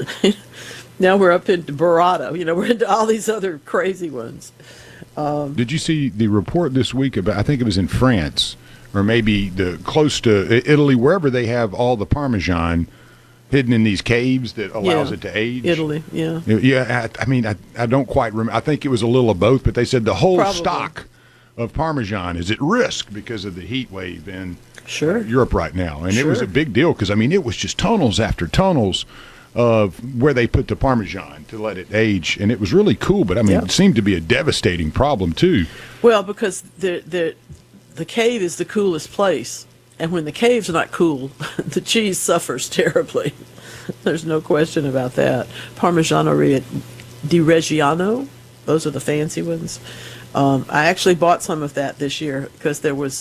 Now we're up into Burrata. You know, we're into all these other crazy ones. Um, Did you see the report this week about, I think it was in France, or maybe the close to Italy, wherever they have all the Parmesan hidden in these caves that allows yeah, it to age? Italy, yeah. Yeah, I, I mean, I, I don't quite remember. I think it was a little of both, but they said the whole Probably. stock of Parmesan is at risk because of the heat wave in sure. uh, Europe right now. And sure. it was a big deal because, I mean, it was just tunnels after tunnels of where they put the Parmesan to let it age. And it was really cool, but, I mean, yep. it seemed to be a devastating problem, too. Well, because the the the cave is the coolest place. And when the cave's not cool, the cheese suffers terribly. There's no question about that. Parmigiano di Reggiano, those are the fancy ones. Um, I actually bought some of that this year because there was,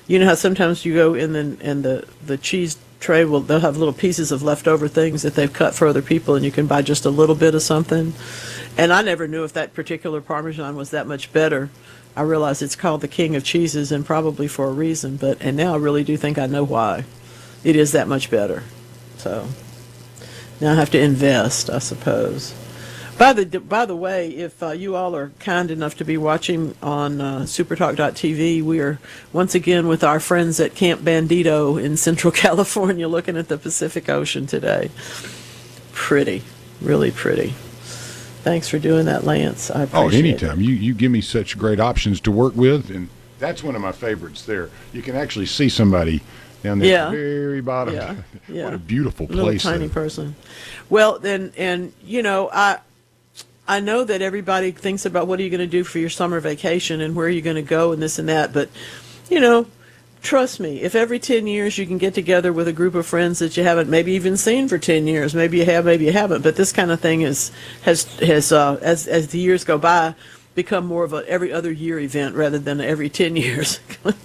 You know how sometimes you go in the, and the, the cheese tray will, they'll have little pieces of leftover things that they've cut for other people, and you can buy just a little bit of something. And I never knew if that particular Parmesan was that much better. I realize it's called the king of cheeses, and probably for a reason, but, and now I really do think I know why. It is that much better. So now I have to invest, I suppose. By the by the way, if uh, you all are kind enough to be watching on uh, supertalk dot t v, we are once again with our friends at Camp Bandito in Central California, looking at the Pacific Ocean today. Pretty, really pretty. Thanks for doing that, Lance. I appreciate it. Oh, anytime. You you give me such great options to work with, and that's one of my favorites there. You can actually see somebody down there Yeah. at the very bottom. Yeah, yeah. What a beautiful Little place. tiny there. person. Well, then, and you know, I I know that everybody thinks about what are you going to do for your summer vacation and where are you going to go and this and that, but you know, trust me, if every ten years you can get together with a group of friends that you haven't maybe even seen for ten years, maybe you have, maybe you haven't, but this kind of thing is has has uh, as as the years go by become more of a every other year event rather than every ten years.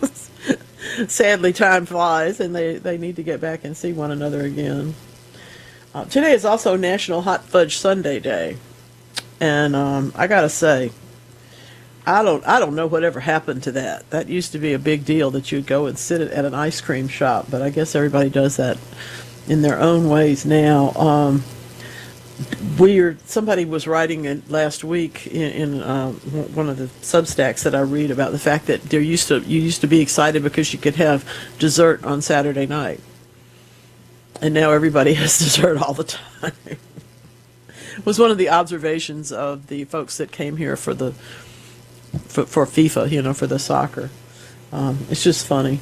Sadly, time flies, and they, they need to get back and see one another again. Uh, today is also National Hot Fudge Sundae Day, and um, I gotta say, I don't I don't know whatever happened to that. That used to be a big deal that you'd go and sit at an ice cream shop, but I guess everybody does that in their own ways now. Um, We're somebody was writing it last week in, in um, one of the Substacks that I read about the fact that there used to you used to be excited because you could have dessert on Saturday night, and now everybody has dessert all the time. It was one of the observations of the folks that came here for the for, for FIFA, you know, for the soccer. Um, it's just funny.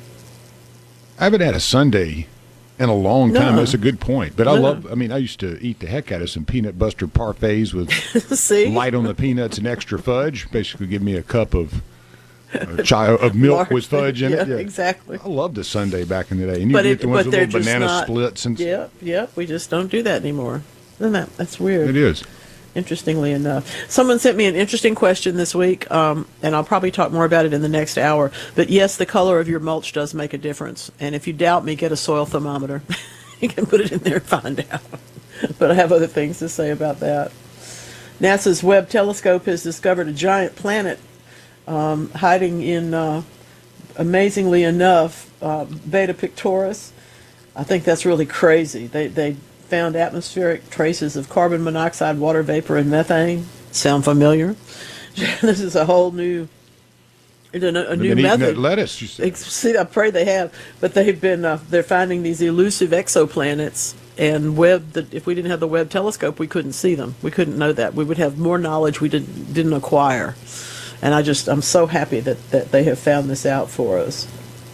I haven't had a Sunday in a long time. No. That's a good point. But I No. love, I mean, I used to eat the heck out of some peanut butter parfaits with See? light on the peanuts and extra fudge. Basically, give me a cup of uh, chai, of milk Large with fudge in yeah, it. Yeah, exactly. I loved a Sunday back in the day. And you But, get it, the ones but with they're little just banana not, splits. And Yep, yep. We just don't do that anymore. Isn't that that's weird? It is. Interestingly enough, someone sent me an interesting question this week, um, and I'll probably talk more about it in the next hour. But yes, the color of your mulch does make a difference. And if you doubt me, get a soil thermometer. You can put it in there and find out. But I have other things to say about that. NASA's Webb telescope has discovered a giant planet um, hiding in, uh, amazingly enough, uh, Beta Pictoris. I think that's really crazy. They they found atmospheric traces of carbon monoxide, water vapor, and methane. Sound familiar? This is a whole new, a, a They've new been eating method. that lettuce, you said. Ex- See, I pray they have, but they've been uh, they're finding these elusive exoplanets. And Webb, that if we didn't have the Webb telescope, we couldn't see them. We couldn't know that. We would have more knowledge we didn't didn't acquire. And I just I'm so happy that, that they have found this out for us.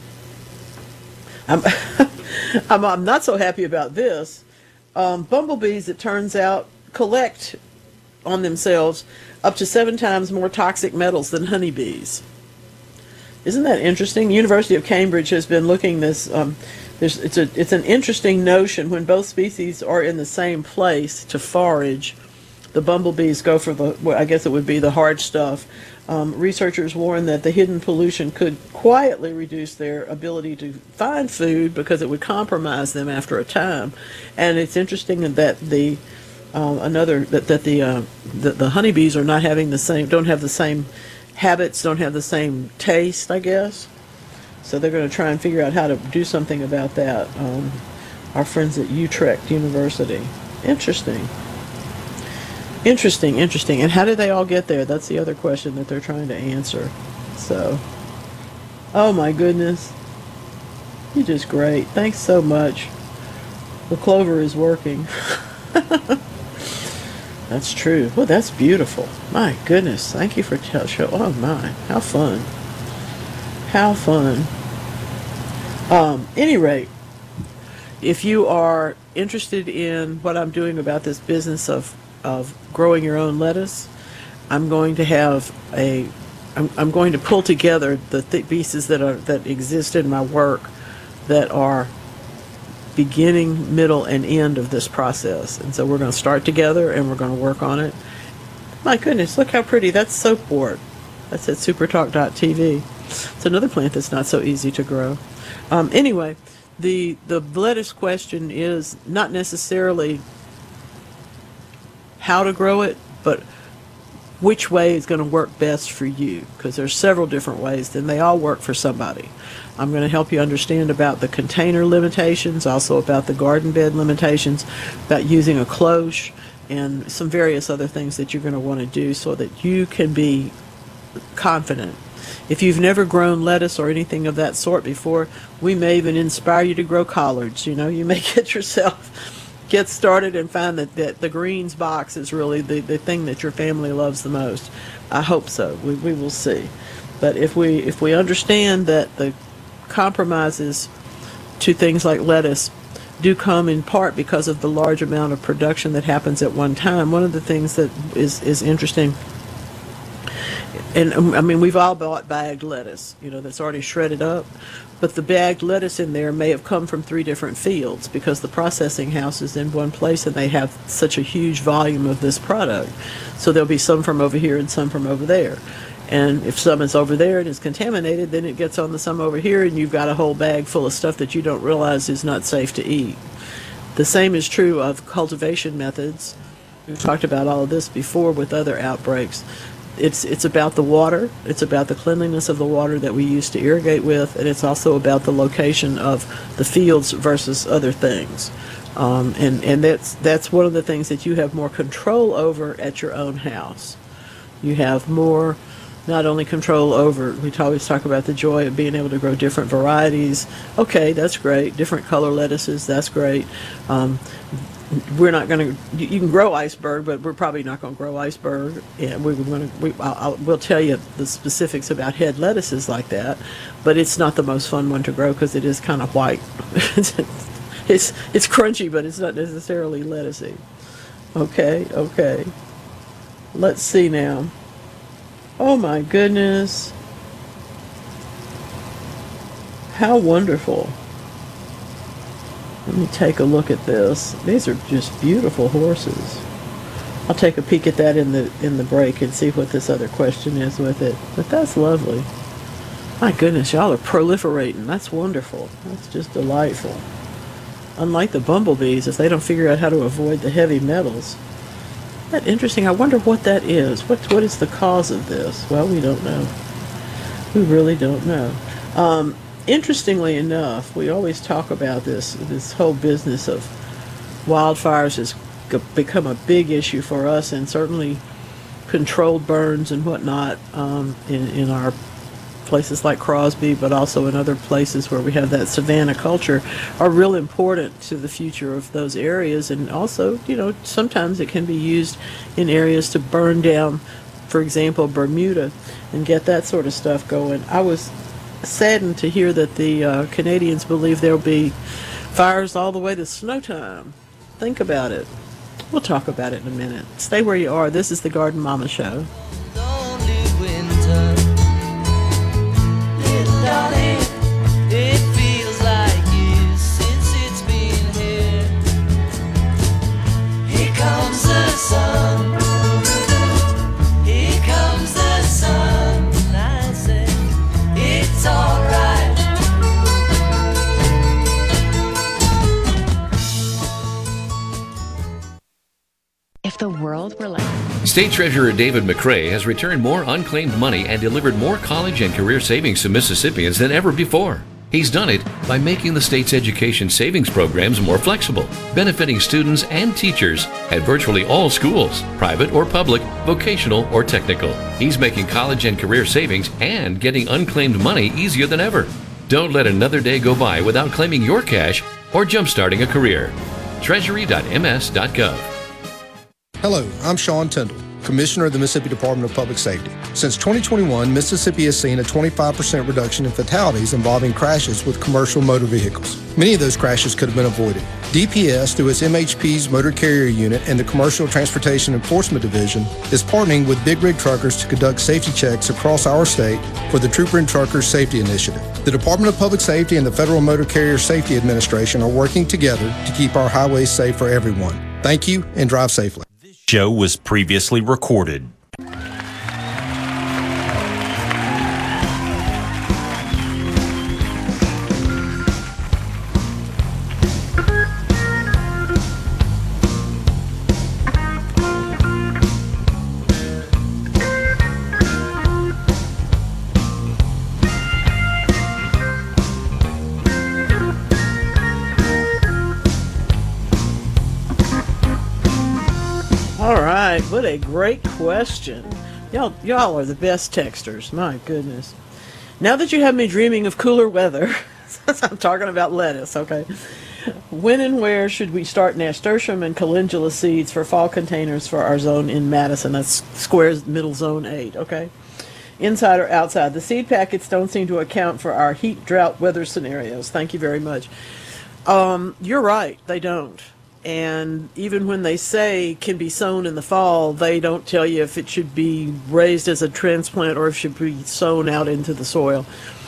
I'm I'm, I'm not so happy about this. Um, bumblebees, it turns out, collect on themselves up to seven times more toxic metals than honeybees. Isn't that interesting? University of Cambridge has been looking this. Um, there's, it's a it's an interesting notion when both species are in the same place to forage. The bumblebees go for the, well, I guess it would be the hard stuff. Um, researchers warn that the hidden pollution could quietly reduce their ability to find food because it would compromise them after a time. And it's interesting that the um, another that that the, uh, the the honeybees are not having the same, don't have the same habits, don't have the same taste, I guess. So they're going to try and figure out how to do something about that. Um, our friends at Utrecht University. Interesting. Interesting, interesting. And how did they all get there? That's the other question that they're trying to answer. So, oh my goodness. You're just great. Thanks so much. The clover is working. That's true. Well, that's beautiful. My goodness. Thank you for tell show. Oh my, how fun. How fun. Um, any rate, if you are interested in what I'm doing about this business of of growing your own lettuce, I'm going to have a I'm, I'm going to pull together the th- pieces that are that exist in my work that are beginning, middle, and end of this process. And so we're going to start together and we're going to work on it. My goodness, look how pretty. That's soap board. That's at supertalk dot t v. It's another plant that's not so easy to grow. Um, anyway, the the lettuce question is not necessarily how to grow it, but which way is going to work best for you, because there's several different ways, and they all work for somebody. I'm going to help you understand about the container limitations, also about the garden bed limitations, about using a cloche, and some various other things that you're going to want to do so that you can be confident. If you've never grown lettuce or anything of that sort before, we may even inspire you to grow collards. You know, you may get yourself get started and find that, that the greens box is really the, the thing that your family loves the most. I hope so. We, we will see. But if we if we understand that the compromises to things like lettuce do come in part because of the large amount of production that happens at one time, one of the things that is, is interesting, and um, I mean, we've all bought bagged lettuce, you know, that's already shredded up, but the bagged lettuce in there may have come from three different fields because the processing house is in one place and they have such a huge volume of this product. So there'll be some from over here and some from over there. And if some is over there and is contaminated, then it gets on the some over here and you've got a whole bag full of stuff that you don't realize is not safe to eat. The same is true of cultivation methods. We've talked about all of this before with other outbreaks. It's it's about the water, it's about the cleanliness of the water that we use to irrigate with, and it's also about the location of the fields versus other things. Um, and and that's, that's one of the things that you have more control over at your own house. You have more, not only control over, we always talk about the joy of being able to grow different varieties. Okay, that's great. Different color lettuces, that's great. Um, We're not going to. You can grow iceberg, but we're probably not going to grow iceberg. And we're going to. We, I'll, I'll, we'll tell you the specifics about head lettuces like that, but it's not the most fun one to grow because it is kind of white. it's it's crunchy, but it's not necessarily lettucey. Okay, okay. Let's see now. Oh my goodness! How wonderful. Let me take a look at this. These are just beautiful horses. I'll take a peek at that in the in the break and see what this other question is with it. But that's lovely. My goodness, y'all are proliferating. That's wonderful. That's just delightful. Unlike the bumblebees, if they don't figure out how to avoid the heavy metals. Isn't that interesting? I wonder what that is. What what is the cause of this? Well, we don't know. We really don't know. Um, Interestingly enough, we always talk about this, this whole business of wildfires has g- become a big issue for us, and certainly controlled burns and whatnot um, in, in our places like Crosby, but also in other places where we have that savanna culture, are real important to the future of those areas. And also, you know, sometimes it can be used in areas to burn down, for example, Bermuda, and get that sort of stuff going. I was saddened to hear that the uh, Canadians believe there'll be fires all the way to snow time. Think about it. We'll talk about it in a minute. Stay where you are. This is the Garden Mama Show. Lonely winter, little darling, it feels like years since it's been here. Here comes the sun, here comes the sun, and I say it's alright. If the world were like... State Treasurer David McRae has returned more unclaimed money and delivered more college and career savings to Mississippians than ever before. He's done it by making the state's education savings programs more flexible, benefiting students and teachers at virtually all schools, private or public, vocational or technical. He's making college and career savings and getting unclaimed money easier than ever. Don't let another day go by without claiming your cash or jumpstarting a career. treasury dot m s dot gov. Hello, I'm Sean Tyndall, Commissioner of the Mississippi Department of Public Safety. Since twenty twenty-one, Mississippi has seen a twenty-five percent reduction in fatalities involving crashes with commercial motor vehicles. Many of those crashes could have been avoided. D P S, through its M H P's Motor Carrier Unit and the Commercial Transportation Enforcement Division, is partnering with big rig truckers to conduct safety checks across our state for the Trooper and Truckers Safety Initiative. The Department of Public Safety and the Federal Motor Carrier Safety Administration are working together to keep our highways safe for everyone. Thank you, and drive safely. Show was previously recorded. what a great question. Y'all, y'all are the best texters. My goodness. Now that you have me dreaming of cooler weather, I'm talking about lettuce, okay? When and where should we start nasturtium and calendula seeds for fall containers for our zone in Madison? That's squares middle zone eight, okay? Inside or outside? The seed packets don't seem to account for our heat, drought, weather scenarios. Thank you very much. Um, you're right, they don't. And even when they say can be sown in the fall, they don't tell you if it should be raised as a transplant or if it should be sown out into the soil.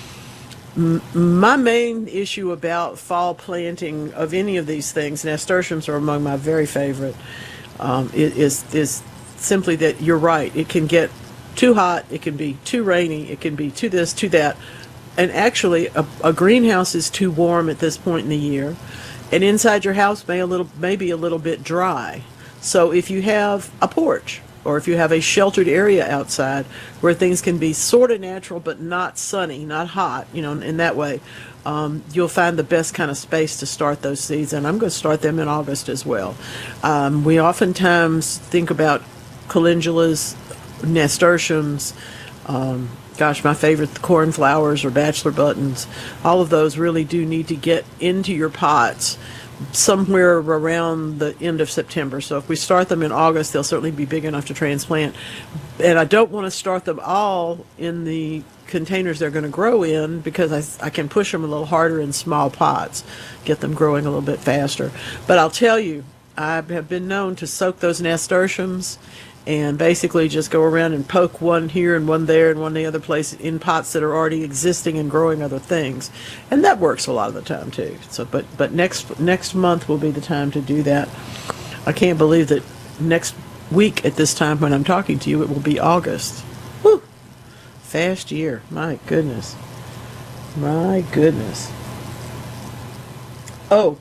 M- my main issue about fall planting of any of these things, nasturtiums are among my very favorite, um, is, is simply that you're right. It can get too hot, it can be too rainy, it can be too this, too that. And actually, a, a greenhouse is too warm at this point in the year. And inside your house may a little, maybe a little bit dry. So if you have a porch, or if you have a sheltered area outside where things can be sort of natural but not sunny, not hot, you know, in that way, um, you'll find the best kind of space to start those seeds. And I'm going to start them in August as well. Um, we oftentimes think about calendulas, nasturtiums, um, gosh, my favorite, cornflowers or bachelor buttons. All of those really do need to get into your pots somewhere around the end of September. So if we start them in August, they'll certainly be big enough to transplant. And I don't want to start them all in the containers they're going to grow in, because I, I can push them a little harder in small pots, get them growing a little bit faster. But I'll tell you, I have been known to soak those nasturtiums and basically just go around and poke one here and one there and one the other place in pots that are already existing and growing other things, and that works a lot of the time too. So, but but next next month will be the time to do that. I can't believe that next week at this time when I'm talking to you, it will be August. Whew. Fast year, my goodness, my goodness. Oh,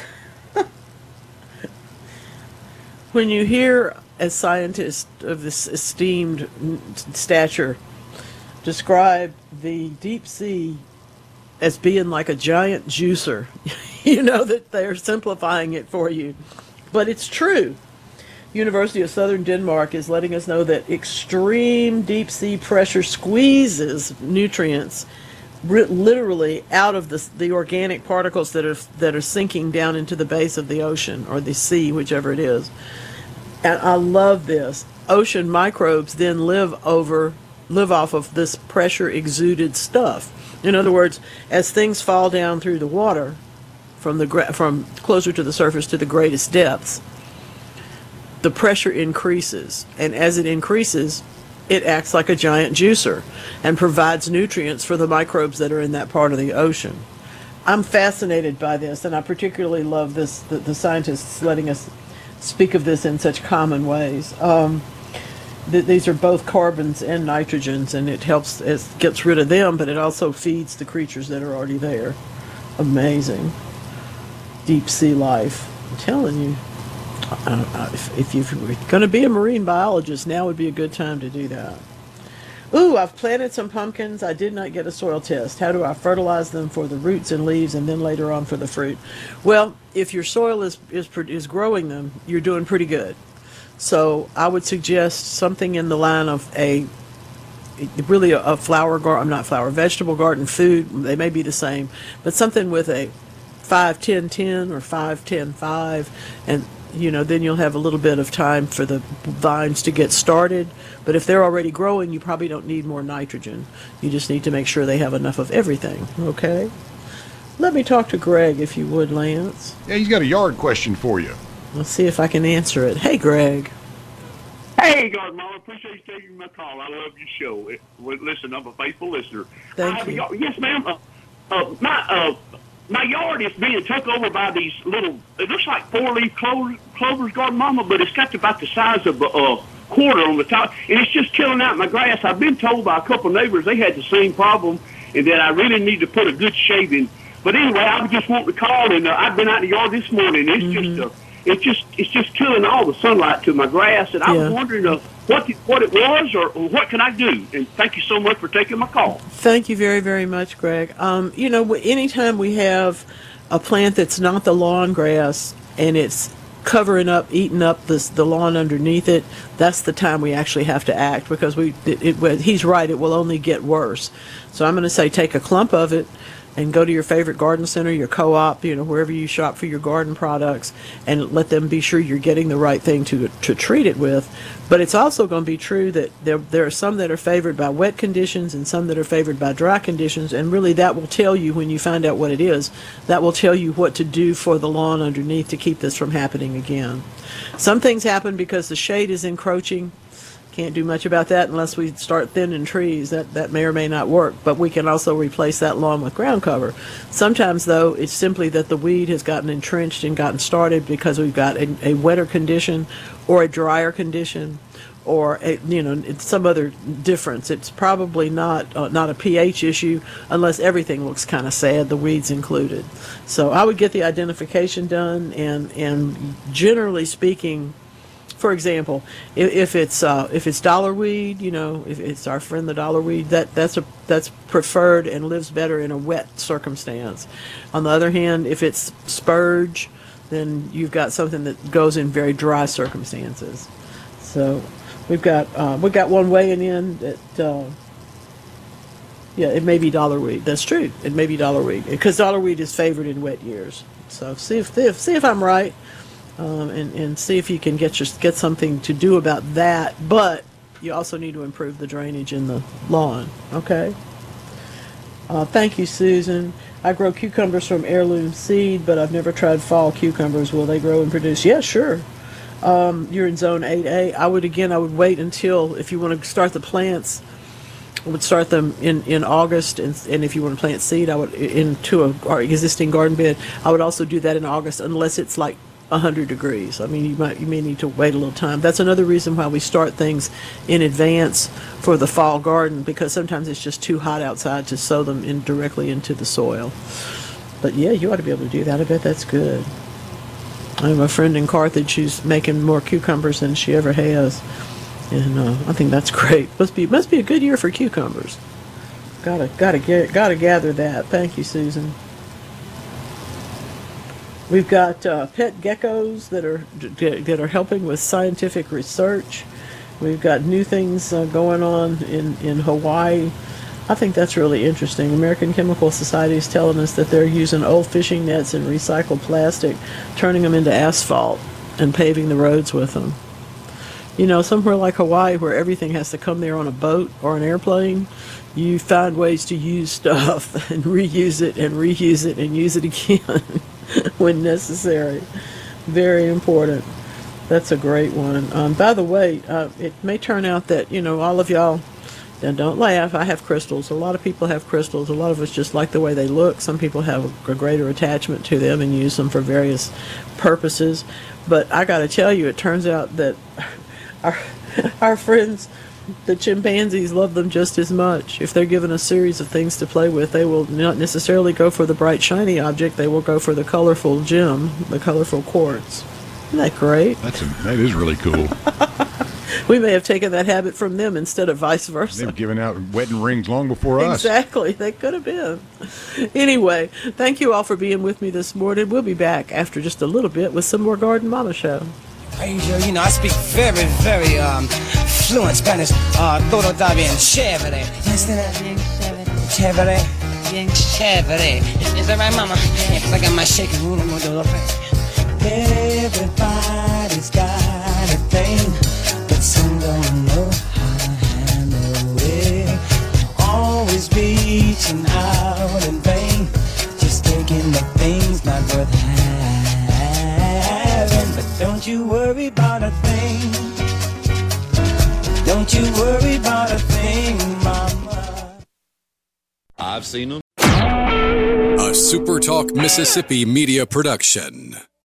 when you hear as scientists of this esteemed stature describe the deep sea as being like a giant juicer, you know that they're simplifying it for you. But it's true. University of Southern Denmark is letting us know that extreme deep sea pressure squeezes nutrients literally out of the, the organic particles that are, that are sinking down into the base of the ocean or the sea, whichever it is. And I love this. Ocean microbes then live over, live off of this pressure exuded stuff. In other words, as things fall down through the water, from the from closer to the surface to the greatest depths, the pressure increases, and as it increases, it acts like a giant juicer and provides nutrients for the microbes that are in that part of the ocean. I'm fascinated by this, and I particularly love this. The, the scientists letting us speak of this in such common ways. Um, th- these are both carbons and nitrogens, and it helps, it gets rid of them, but it also feeds the creatures that are already there. Amazing. Deep sea life. I'm telling you, uh, if, if you're going to be a marine biologist, now would be a good time to do that. Ooh, I've planted some pumpkins. I did not get a soil test. How do I fertilize them for the roots and leaves and then later on for the fruit? Well, if your soil is is, is growing them, you're doing pretty good. So I would suggest something in the line of a, really a, a flower garden, not flower, vegetable garden, food. They may be the same, but something with a five ten ten or five ten five, and you know, then you'll have a little bit of time for the vines to get started. But if they're already growing, you probably don't need more nitrogen. You just need to make sure they have enough of everything, okay? Let me talk to Greg, if you would, Lance. Yeah, he's got a yard question for you. Let's see if I can answer it. Hey, Greg. Hey, God, Mama, appreciate you taking my call. I love your show. It, well, listen, I'm a faithful listener. Thank I, you. Yes, ma'am. Uh, uh, my uh, my yard is being took over by these little, it looks like four-leaf clover, clovers, God, Mama, but it's got about the size of a uh, quarter on the top, and it's just killing out my grass. I've been told by a couple of neighbors they had the same problem, and that I really need to put a good shaving. But anyway, I just want to call, and uh, I've been out in the yard this morning. It's mm-hmm. just uh, it's just it's just killing all the sunlight to my grass, and I yeah. was wondering uh, what the, what it was, or, or what can I do? And thank you so much for taking my call. Thank you very, very much, Greg. Um, you know, anytime we have a plant that's not the lawn grass and it's covering up, eating up this, the lawn underneath it, that's the time we actually have to act, because we it, it, he's right, it will only get worse. So I'm going to say take a clump of it and go to your favorite garden center, your co-op, you know, wherever you shop for your garden products, and let them be sure you're getting the right thing to to treat it with. But it's also going to be true that there there are some that are favored by wet conditions and some that are favored by dry conditions, and really that will tell you, when you find out what it is, that will tell you what to do for the lawn underneath to keep this from happening again. Some things happen because the shade is encroaching. Can't do much about that unless we start thinning trees. That that may or may not work, but we can also replace that lawn with ground cover. Sometimes, though, it's simply that the weed has gotten entrenched and gotten started because we've got a, a wetter condition or a drier condition or a, you know, it's some other difference. It's probably not uh, not a pH issue unless everything looks kind of sad, the weeds included. So I would get the identification done, and and generally speaking, for example, if, if it's uh, if it's dollarweed, you know, if it's our friend the dollarweed, that that's a that's preferred and lives better in a wet circumstance. On the other hand, if it's spurge, then you've got something that goes in very dry circumstances. So we've got uh, we've got one weighing in that uh, yeah, it may be dollarweed. That's true. It may be dollarweed because dollarweed is favored in wet years. So see if, if see if I'm right. Um, and, and see if you can get your, get something to do about that. But you also need to improve the drainage in the lawn. Okay. Uh, thank you, Susan. I grow cucumbers from heirloom seed, but I've never tried fall cucumbers. Will they grow and produce? Yeah, sure. Um, you're in zone eight A. I would again. I would wait until, if you want to start the plants, I would start them in, in August, and, and if you want to plant seed, I would into a our existing garden bed. I would also do that in August, unless it's like one hundred degrees. I mean, you might you may need to wait a little time. That's another reason why we start things in advance for the fall garden, because sometimes it's just too hot outside to sow them in directly into the soil. But yeah, you ought to be able to do that. I bet that's good. I have a friend in Carthage who's making more cucumbers than she ever has, and uh, I think that's great. Must be must be a good year for cucumbers. Gotta gotta get gotta gather that. Thank you, Susan. We've got uh, pet geckos that are that are helping with scientific research. We've got new things uh, going on in, in Hawaii. I think that's really interesting. American Chemical Society is telling us that they're using old fishing nets and recycled plastic, turning them into asphalt and paving the roads with them. You know, somewhere like Hawaii, where everything has to come there on a boat or an airplane, you find ways to use stuff and reuse it and reuse it and use it again when necessary. Very important. That's a great one. Um, by the way, uh, it may turn out that, you know, all of y'all, now don't laugh, I have crystals. A lot of people have crystals. A lot of us just like the way they look. Some people have a greater attachment to them and use them for various purposes. But I got to tell you, it turns out that our, our friends, the chimpanzees, love them just as much. If they're given a series of things to play with, they will not necessarily go for the bright, shiny object. They will go for the colorful gem, the colorful quartz. Isn't that great? That's a, that is really cool. We may have taken that habit from them instead of vice versa. They've given out wedding rings long before us. Exactly. They could have been. Anyway, thank you all for being with me this morning. We'll be back after just a little bit with some more Garden Mama Show. You know, I speak very, very um, fluent Spanish. Uh, todo está bien chévere. Chévere. Bien chévere. Is that right, Mama? Yeah, because I got my shaking room. Everybody's got a thing, but some don't know how to handle it. Always reaching out in vain, just taking the things not worth having. But don't you worry about a thing. Don't you worry about a thing, Mama. I've seen them. A SuperTalk Mississippi media production.